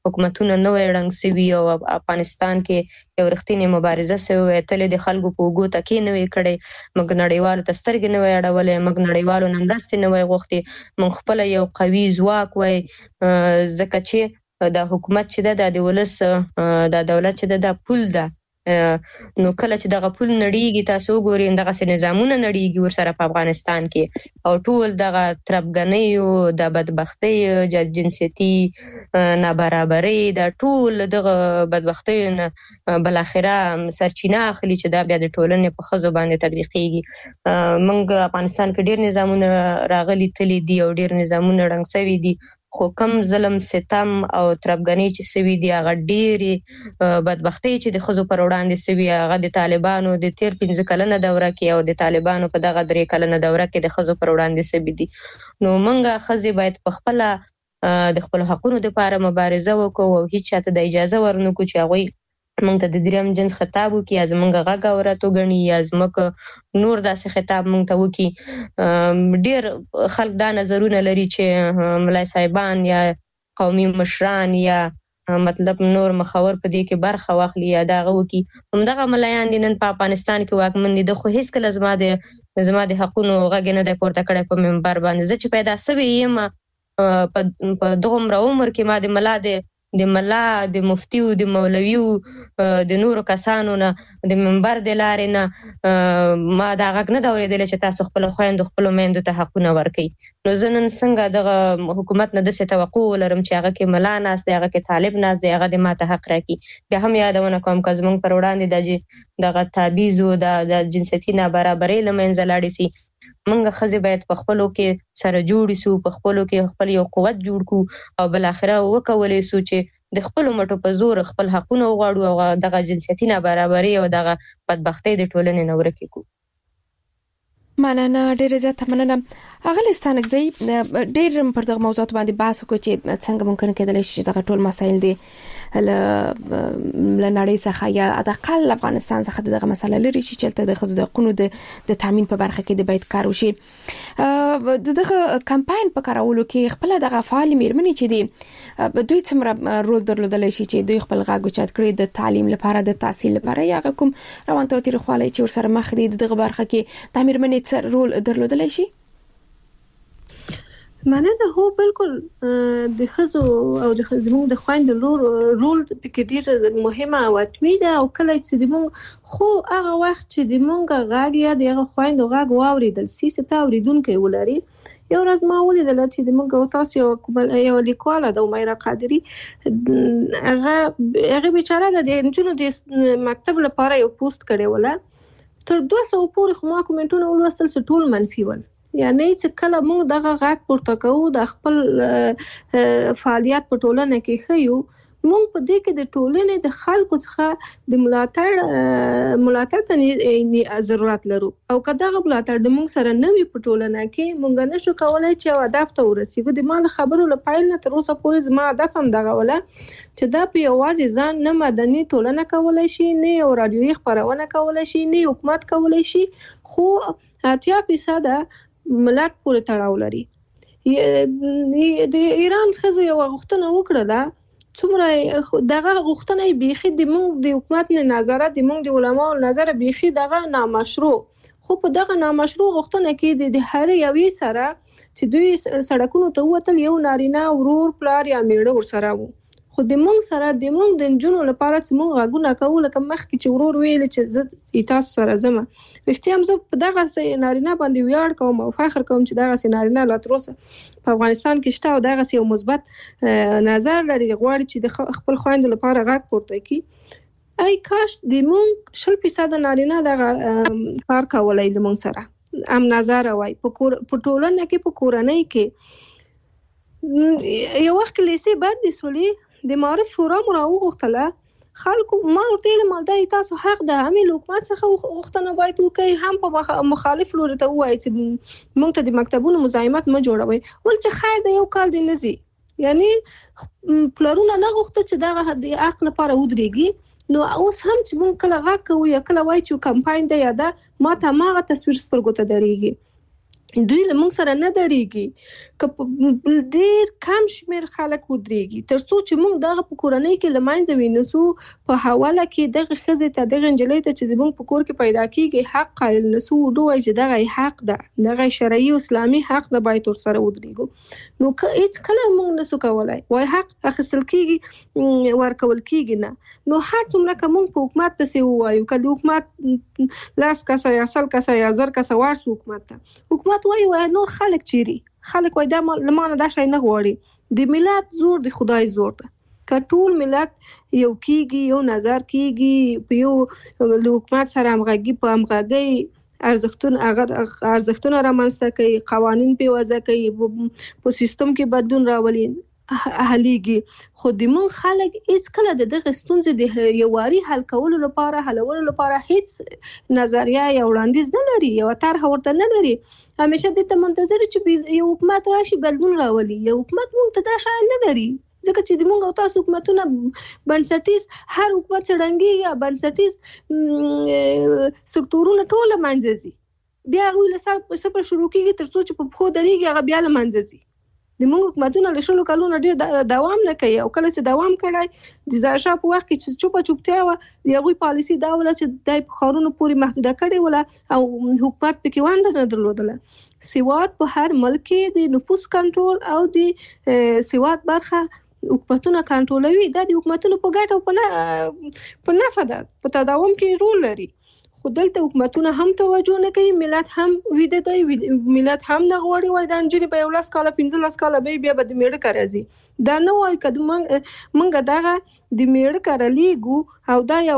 حکومتونه نوې رنګ سوي او افغانستان کې یو رښتینی مبارزه سوي تل د خلکو په وګو تکي نوې کړي موږ نړیوالو تسترګې نوې اړولې موږ نړیوالو نمرستې نوې غوښتي موږ خپل یو قوي ځواک وای ځکه چې د حکومت چې د ولس د دولت چې د پول ده نو کله چې دغه پول نړیږي تاسو ګورئ دغه نظامونه نړیږي ورسره په افغانستان کې او ټول دغه تربګنۍ د بدبختی د جنسيتي نابرابرۍ د ټول دغه بدبختی بل اخره سرچینه اخلي چې دا بیا د ټولنې په خزو باندې تطبیقيږي موږ افغانستان کې ډیر نظامونه راغلي تلي دي او ډیر نظامونه رنګ سوي دي خو کم ظلم ستم او تربګنۍ چې سوي دي هغه ډېری بدبختۍ چې د خزو پر وړاندې سوي هغه د طالبانو د 15 کلنه دوره کې او د طالبانو په دغه 3 کلنه دوره کې د خزو پر وړاندې سوي دي نو موږ خزي باید په خپل د خپل حقونو لپاره مبارزه وکړو او هیڅ چاته د اجازه ورنکو چې هغه موږ ته د دریم جنس خطاب وکي از موږ غږ اوراتو غني از موږ نور داسې خطاب موږ ته وکي ډیر خلک دا نظرونه لري چې ملای صاحبان یا قومي مشران یا مطلب نور مخاور په دې کې برخه واخلي یا دا وکي همدغه ملایان دي نن په افغانستان کې واکمن دي خو هیڅ کله زما د حقونو غږ نه د پورته کړه په منبر باندې زه چې پیدا سوي یم په دغه عمر کې ما د ملا د مفتي او د مولوي د نورو کسانو نه د منبر د لارې نه ما دا غږ نه دا اورېدل چې تاسو خپل خويندو خپل میندو ته حقونه ورکړي نو زه نن څنګه دغه حکومت نه د څه توقع لرم چې هغه کې ملا ناس دی هغه کې طالب ناس دی هغه د ماته حق راکړي بیا هم یادونه کوم که زموږ پر وړاندې دغه تعبیز او د جنسيتي نابرابرۍ لمنځه لاړ شي موږ خزي باید په خپلو کې سره جوړ شو په خپلو کې خپل یو قوت جوړ کو او بل اخره وکولې سو چې د خپل مټو په زور خپل حقونه وغواړو او دغه جنسيتي نابرابرۍ او دغه بدبختۍ د ټولنې نه ورکې کو مننه ډیره زیاته مننه اغلی ستانګزی ډیر پر دغه موضوعات باندې بحث وکړو چې څنګه ممکن کېدلی شي دغه ټول مسایل دي لنړۍ څخه یا اقل افغانستان څخه دغه مسله لري چې چلته د خزو د قانون د تامین په برخه کې د باید کار وشي دغه کمپاین په کارولو کې خپل دغه فعال میرمنې چې دي دوی څومره رول درلودلی شي چې دوی خپل غږ اوچت کړي د تعلیم لپاره د تحصیل لپاره یا کوم روان توتیر خالي چې ورسره مخ دي دغه برخه کې د میرمنې څه رول درلودلی شي مننه هو بالکل د خزو او د زموږ د خويند رول کې ډیر مهمه او اتمی ده او کله چې موږ خو هغه وخت چې د موږ غاګ یا د خويند غاګ واوریدل سیسه تا اوریدونکو ولري یو ورځ ما ولیدل چې د موږ تاسو یو لیکواله د عمره قادری هغه بیچاره د انجونو د مکتب لپاره یو پوسټ کړی ولا تر 200 پورې خو ما کومنټونه ولوستل چې ټول منفي ول یعنی چې کله موږ دغه غږ پورته کوو د خپل فعالیت په ټولنه کې خيو موږ په دې کې د ټولنې د خلکو څخه د ملاتړ ته ضرورت لرو او کله ملاتړ د موږ سره نوي په ټولنه کې موږ نشو کولای چې هدف ته ورسېږو د مال خبرو لپاره نه تر اوسه پورې زما هدف هم دغه ولا چې دا په یوازې ځان نه مدني ټولنه کولای شي نه او رادیوي خبرونه کولای شي نه حکومت کولای شي خو 80% ملت پورې تړاو لري د ایران خزو یو غوښتنه وکړه څومره دغه غوښتنه بيخي د موږ د حکومت نه نظارت د موږ د علماء نظر بيخي دغه نامشروع خو په دغه نامشروع غوښتنه کې د هر یوې سره چې دوی سړکونو ته وتل یو نارینه ورور پلار یا میړه ورسره وو خو د موږ سره د موږ د انجونو لپاره چې موږ غوونه کوو لکه مخکې چې ورور ویل چې زه تاسو سره زما رښتیا هم زه په دغه نارینه باندې ویاړ کوم او فخر کوم چې دغه نارینه لا تر اوسه په افغانستان کې شته او دغه یو مثبت نظر لري غواړي چې د خپل خويندو لپاره غږ پورته کړي ای کاش د موږ 100% نارینه دغه کار کولای د موږ سره ام نظر وای په ټولنه کې په کورنۍ کې یو وخت لیسې بعد د سولې د معرف شورا مراو غوښتله خلکو ما ورته مالدای تاسو حق د عامل حکومت څخه غوښتنه باید وکړي هم په مخالف لوري ته وایي چې موږ ته د مکتبونو مزاحمت ما جوړوي ول چې خیر د یو کال دی نزي یعنی پلرونه نه غوښته چې دا د عقل لپاره ودرېږي نو اوس هم چې موږ کله غږ کوو یا کله وایي چې کمپاین دی یا دا ما ته ماغه تصویر سپرګو ته درېږي دوی له موږ سره نه درېږي ډیر کم شمیر خلک ودرېږي ترڅو چې موږ دغه په کورنۍ کې لمانځو وینسو په حواله کې دغه خزه ته دغه انجلۍ ته چې موږ په کور کې پیدا کیږي حق قائل نسو دوی چې دغه حق ده دغه شرعي او اسلامي حق د باید تر سره ودرېږو نو که هیڅ کله موږ نسو کولای وای حق اخیستل کیږي ورکول کیږي نه نو هر څومره کوم په حکومت پسې وایو کله حکومت لاس کاسه یا سل کاسه یا زر کاسه ورسو حکومت وای نور خلک چیري خلک وای دا لمانه دا شي نه غواړي د ملت زور د خدای زور ده که ټول ملت یو کیږي یو نظر کیږي په یو حکومت سره همغږي په همغږي ارزښتونه رامنځته کوي قوانين په وضع کوي په سیستم کې بدلون راولي اهليږي خو د مون خلک هیڅ کله دغه ستونزې د یواري حل کولو لپاره هیڅ نظریه یا وړاندیز نه لري یو طرح ورته نه لري همیشه د منتظر چې یو حکومت راشي بدلون راولي یو حکومت مونږ ته دا شای نه لري ځکه چې د مونږ او تاسو حکومتونه بنسټیز هر حکومت څنګه یا بنسټیز سکتورونه ټول منځزي بیا غوې له سفر شروع کیږي ترڅو چې په خو درېږي هغه بیا له منځزي د مونږ حکومتونه له شلو کلونو ډېر دوام نه کوي او کله چې دوام کړای د ظاهرشاه په وخت کې چې چوپتیا و د هغوی پالیسي دا ولا چې د خارونو پورې محدوده کړې ولا او حکومت پکې ونده نه درلودله سواد په هر ملک کې د نفوس کنټرول او د سواد برخه حکومتونه کنټرولوي دا د حکومتونو په ګټه او په نفع ده په تداوم کې رول لري خو دلته حکومتونه هم توجه نه کوي ملت هم ویده دی ملت هم نه غواړي وای دا انجنیر په 11 کال 15 کال به د میړه کارځي دا نه وای کده مونږ دغه د میړه کارلیګو او دا یو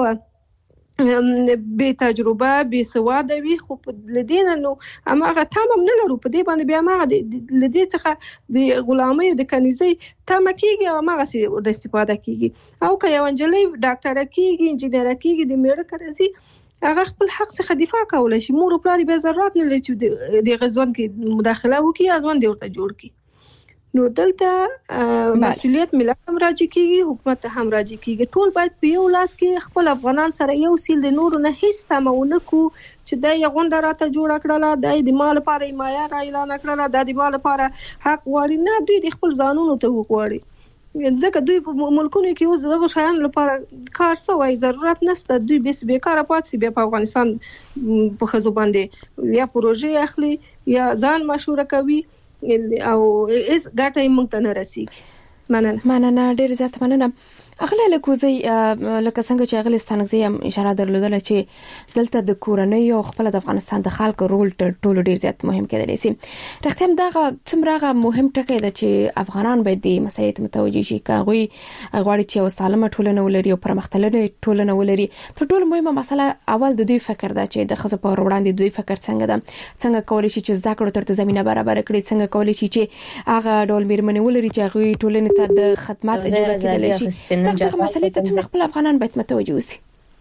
به تجربه به سواد وي خو لدينا نو امغه تمام نه لرو په دې باندې بیا ما لدی څخه د غلامۍ د کنيزي تمه کیږي او ما غسي د استفاده کیږي او که یو انجلۍ ډاکټر کیږي انجنیر کیږي د میړه کارځي هغه خپل حق څخه دفاع کولای شي مور او پلار به ضرورت نه لري چې د غزوان کې مداخله وکړي ازوان دی ورته جوړ کړي نو دلته مسؤلیت ملت هم راځي کیږي حکومت هم راځي کیږي ټول باید په یو لاس کې خپل افغانان سره یو سیل د نور نه هیڅ تمونه کو چې د یو غونډه راته جوړ کړله د مال لپاره حمایه را اعلان کړله د مال لپاره حق غواړي نه دوی د خپل ځانونو ته وغواړي ځکه دوی په ملکونو کې اوس دغه شیان لپاره کار سوی ضرورت نشته دوی بیکاره پاتې بیا په افغانستان په خزو باندې یا پروژې اخلي یا ځان مشوره کوي او اس ګټه یې مونږ ته نه رسیږي مننه ډېر زیات مننه اغله لکوزي لکه څنګه چې اغله ستانګزي هم اشاره درلودله چې دلته د کورنۍ او خپل د افغانستان د خلکو رول ټول ډیر زیات مهم کېدلی سي رښتیا هم دا څومره مهم ټکی دی چې افغانان باید د مسایت متوجي شي کاغوي غواړي چې وسالمه ټولنه ولري او پرمختللې ټولنه ولري تر ټولو مهمه مسله اول د دوی فکر ده چې د خزو په وړاندې دوی فکر څنګه ده څنګه کولای شي چې زده کړو تر زمينه برابر کړي څنګه کولای شي چې هغه ډول میرمنې ولري چې هغه ټولنې ته د خدمات جوړ کړي شي دغه مسلې ته څومره خپل افغانان باید متوجه وي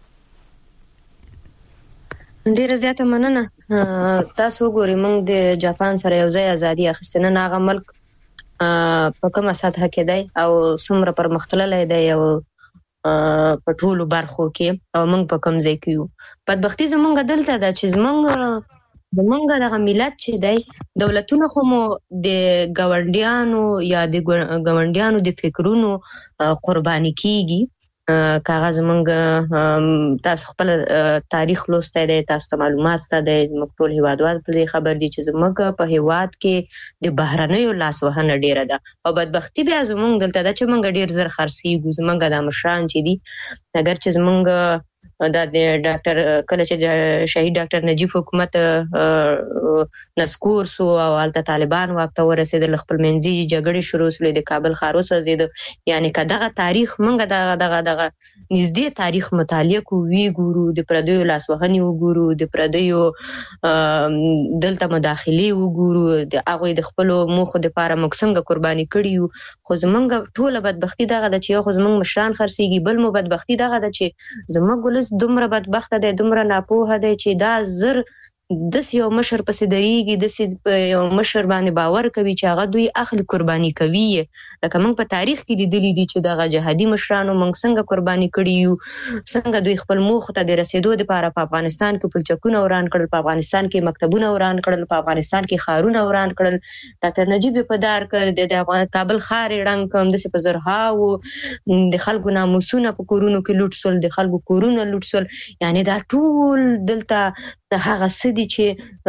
ډیره زیاته مننه تاسو ګورئ موږ د جاپان سره یو ځای ازادي اخیستنه هغه ملک په کومه سطح کې دی او څومره پرمختللی دی او په ټولو برخو کې او موږ په کوم ځای کې یو بدبختي زموږ دلته ده چې زمونږ دغه ملت چې دی دولتونه خو مو د ګاونډیانو یا د ګاونډیانو د فکرونو قرباني کیږي کاغذ مونږ تاسو خپل تاریخ لوسته دی تاسو ته معلومات ستاسو د مکتول هیوادوال په خبر دي چې زموږ په هیواد کې د بهرنیو لاسوهنه ډیره ده او بدبختی بیا زموږ دلته ده چې مونږ ډیر زر خرسيږو زموږ د مشران چې دي اگر چې زموږ دا د ډاکټر کله چې شهید ډاکټر نجیب حکومت نسکور سو او الته طالبان وخت ورسېدل خپل منځي جګړې شروع شولې د کابل ښار وسوځید یعنی کداغه تاریخ مونږ دغه نږدې تاریخ مطالعه کوو ګورو د پردیو لاسوهنې وګورو د پردیو دلته مداخلي وګورو د هغه د خپل موخو د لپاره مکسنګ قرباني کړیو خو زمونږ ټوله بدبختی دغه د چې خو زمونږ مشران خرسيږي بل مو بدبختی دغه د چې زمونږ دومره بدبخت دی دومره ناپوهه دی چې دا زر د یو مشر پسې دریږي، د یو مشر باندې باور کوي چې هغه دوی اخلي قرباني کوي. لکه موږ په تاریخ کې لیدلی دي چې دغه جهادي مشرانو موږ څنګه قرباني کړي یو، څنګه دوی خپل موخ ته د رسیدو لپاره په افغانستان کې پلچکونه وران کړل، په افغانستان کې مکتبونه وران کړل، په افغانستان کې ښارونه وران کړل. ډاکټر نجیب په دار کړ د کابل ښار رنګ کوم د په زرهاو د خلکو ناموسونه په کورونو کې لوټ شول، د خلکو کورونه لوټ شول. یعنی دا ټول دلته د هغه سدي چې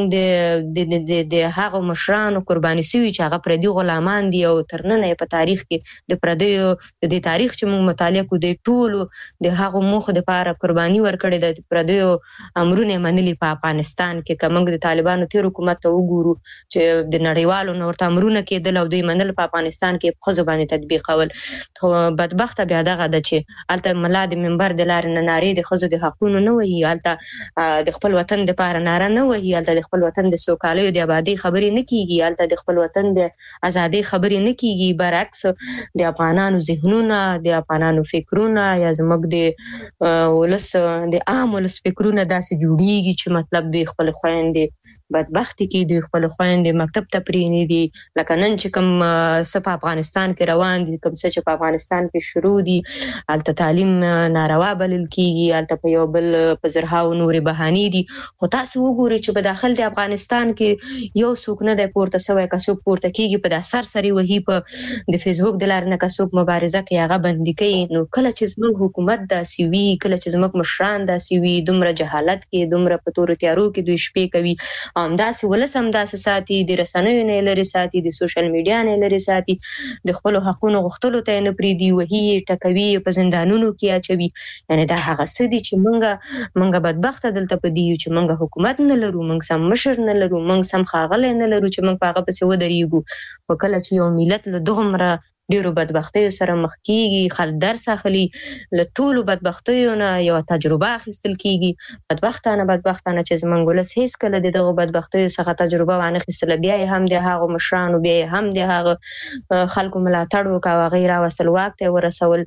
موږ د هغه مشرانو قرباني شوي چې هغه پردي غلامان دي او تر نن په تاریخ کې د پردیو د تاریخ چې موږ مطالعه کوو د ټولو د هغه موخو لپاره قرباني ورکړي د پردیو امرونه منلي په افغانستان کې. که موږ د طالبانو تیر حکومت ته وګورو چې د نړیوالو نورته امرونه کېدل او دوی منل په افغانستان کې په ښځو باندې تطبیقول. خو بدبخته بیا دغه ده چې هلته ملا د منبر د لارې نه نارې د ښځو د حقونو نه وهي، هلته د خپل وطن لپاره ناره نه وهي، هلته د خپل وطن د سوکالۍ او د آبادۍ خبرې نه کیږي، هلته د خپل وطن د ازادۍ خبرې نه کیږي. برعکس د افغانانو ذهنونه، د افغانانو فکرونه یا زموږ د ولس د عام ولس فکرونه داسې جوړیږي چې مطلب دوی خپل خویندې بدبختی کې دوی خپل خویندې مکتب ته پرېنې دي. لکه نن چې کوم څه په افغانستان کې روان دي، کوم څه چې په افغانستان کې شروع دي، هلته تعلیم ناروا بلل کیږي، هلته په یو بل په زرهاو نورې بهانې دي. خو تاسو وګورئ چې په داخل د افغانستان کې یو څوک نه دی پورته سوی، که څوک پورته کیږي په دا سرسري وهي په د فیسبوک د لارې نه، که څوک مبارزه کوي هغه بندي کوي. نو کله چې زموږ حکومت داسې وي، کله چې زموږ مشران داسې وي، دومره جهالت کې، دومره په تورو تیارو کې دوی شپې کوي، همداسې ولس همداسې ساتي، د رسنیو نه لرې ساتي، د سوشل میډیا نه لرې ساتي، د خپلو حقونو غوښتلو ته نه پرېږدي، وهي ټکوي، په زندانونو کې اچوي. یعنی دا هغه څه دي چې موږ بدبخته دلته په دي یو چې موږ حکومت نه لرو، موږ سم مشر نه لرو، موږ سم ښاغلی نه لرو چې موږ په هغه پسې ودرېږو. خو کله چې یو ملت له دومره ډیرو بدبختیو سره مخ کیږي، خلک درس اخلي، له ټولو بدبختیو نه یو تجربه اخیستل کیږي. بدبختانه چې زموږ ولس هیڅ کله د دغه بدبختیو څخه تجربه وانخیستله، بیا یې هم د هغو مشرانو، بیا یې هم د هغه خلکو ملاتړ وکړ او هغه یې راوستل، واک ته یې ورسول.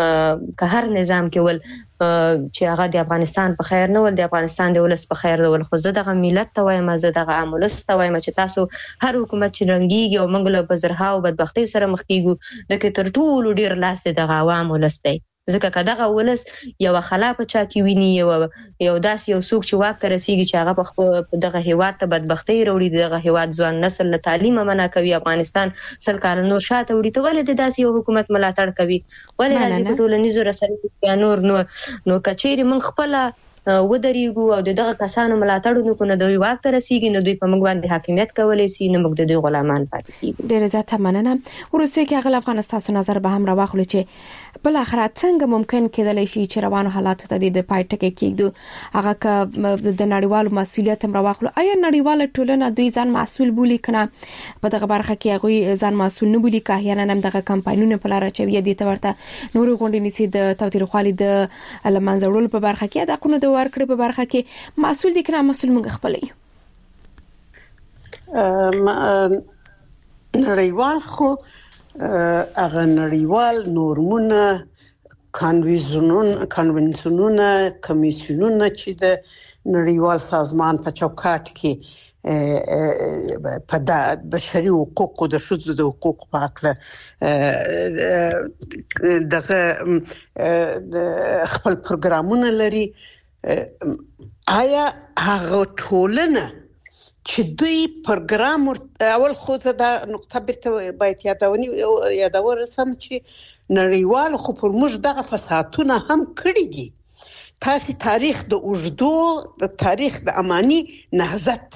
که هر نظام کې ول چې هغه د افغانستان په خیر نه ول، د افغانستان د ولس په خیر نه ول. خو زه دغه ملت ته وایم، زه دغه عام ولس ته وایم چې تاسو هر حکومت چې رنګیږي او موږ له په زرهاو بدبختیو سره مخ کیږو، دغه تر ټولو ډیر لاس دغه عوام ولس دی. ځکه که دغه ولس یو خلا په چا کې ویني، یو داس یو څوک چې واک ته رسیږي چې هغه په دغه هیواد ته بدبختۍ راوړي، دغه هیواد ځوان نسل له تعلیم منع کوي، افغانستان 100 کاله نور شاته وړي، ته ولې د داسې یو حکومت ملاتړ کوي؟ ولې راځي په ټولنیزو رسنیو نور کچېرې موږ خپله ودرېږو او دغه کسانو ملاتړ وکړو، نه دوی واک ته رسیږي، نه دوی په موږ باندې حاکمیت کولی شي، نه موږ د دوی غلامان پاتې کیږو. ډېره زیاته مننه. وروسته کې هغه افغان ستاسو نظر به هم راواخلو چې بل اخر څنګه ممکن کېدلی شي چې روانو حالاتو ته د پای ټکی کېږدو. هغه که د نړیوالو مسؤلیت هم راواخلو، آیا نړیواله ټولنه دوی ځان مسؤل بولي کنه په دغه برخه کې هغه ځان مسؤل نه بولي، که احیانا هم دغه کمپاینونه په لار اچوي دي ته ورته نور غونډې نیسي د تاوتریخوالي د لمنځه وړلو په برخه کې، د حقونو د ورکړې په برخه کې مسؤل دي کنه مسؤل موږ خپلې نړیوال خو هغه نړیوال نورمونه، کانونسیونونه، کمیسیونونه چې د نړیوال سازمان په چوکاټ کې په د بشري حقوقو د ښځو د حقوقو په اړه دغه خپل پروګرامونه لري. آیا هغه ټولنه چې دوی پروګرام اول خو دا نقطه بیرته باید یادول سم چې نړیوال خو پر موږ دغه فسادونه هم کړي دي. تاسو تاریخ د اوږدو د تاریخ د اماني نهضت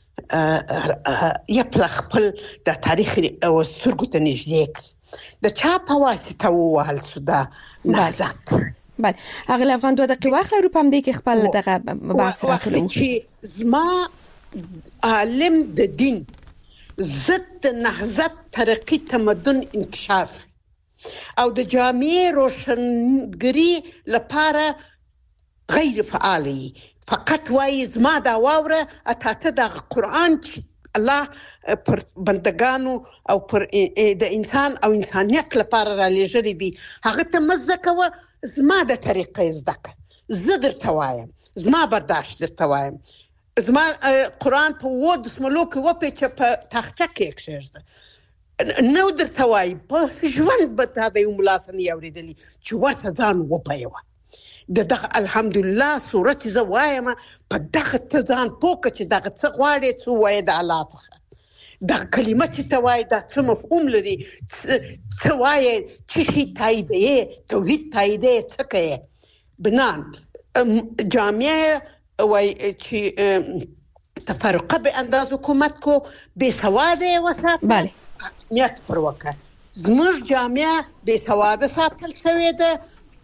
یا خپل د تاریخ او سترګو ته نږدې کړي، د چا په واسطه ووهل شو دا نهضت. بله هغه افغان 2 دقیقې واخلې رو پم دی کې خپل دغه بحث راخلو چې زما عالم د دین ضد نهضت ترقی تمدن انکشاف او د جامعه روشنګری لپاره غیر فعالی، فقط وایي زما دا واوره اته د قرآن الله پر بندگانو او پر د انسان او انسانیت لپاره را لېږلي دي، هغه ته مزه کوه، زما د طریقې زده کړه، زه درته وایم، زما برداشت درته وایم. زما قرآن په و د سملو کې و په په تخته کې کښېږده نو درته وایي په ژوند به تا د یو ملا سنې اورېدلي چې ورته ځان وپیوه دغه الحمدلله صورت زه وایم په دغه ته ځان پوه کړه چې دغه څه غواړې څه ووایې د الله څخه دغه کلمه چې ته وایې دا څه مفهوم لري څه وایې څه شي تاییدوې توحید تاییدوې څه کوې بنان جامعه وایي چې تفرقه به انداز حکومت کو بېسواده یې وساته حاکمیت پر وکړه زموږ جامعه بېسواده ساتل شوې ده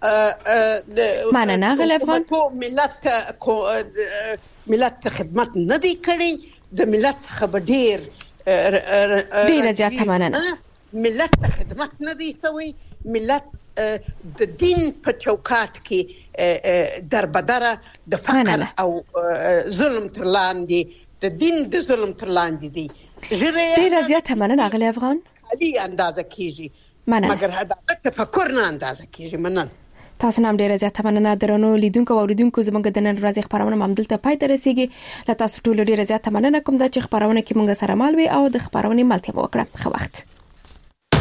مننه غل افغان ملت خدمت نه دی کړی د ملت څخه به ډیر زیاته مننه ملت خدمت نه دی شوی ملت د دین په چوکاټ کې دربدره د فقر او ظلم تر لاندې د دین د ظلم تر لاندې دی ډیر زیاته مننه غل افغان علي اندازه کیږي مننه مګر هدا تفکر نه اندازه کیږي مننه تاسو نام ډیره زیاته مننه درنو لیدونکو او اوریدونکو زموږ د نن ورځې خبرونه ممدلته پای ته رسیدي له تاسو ټول ډیره زیاته مننه کوم چې خبرونه کې مونږ سره مال وي او د خبرونه ملتیا وکړه خو وخت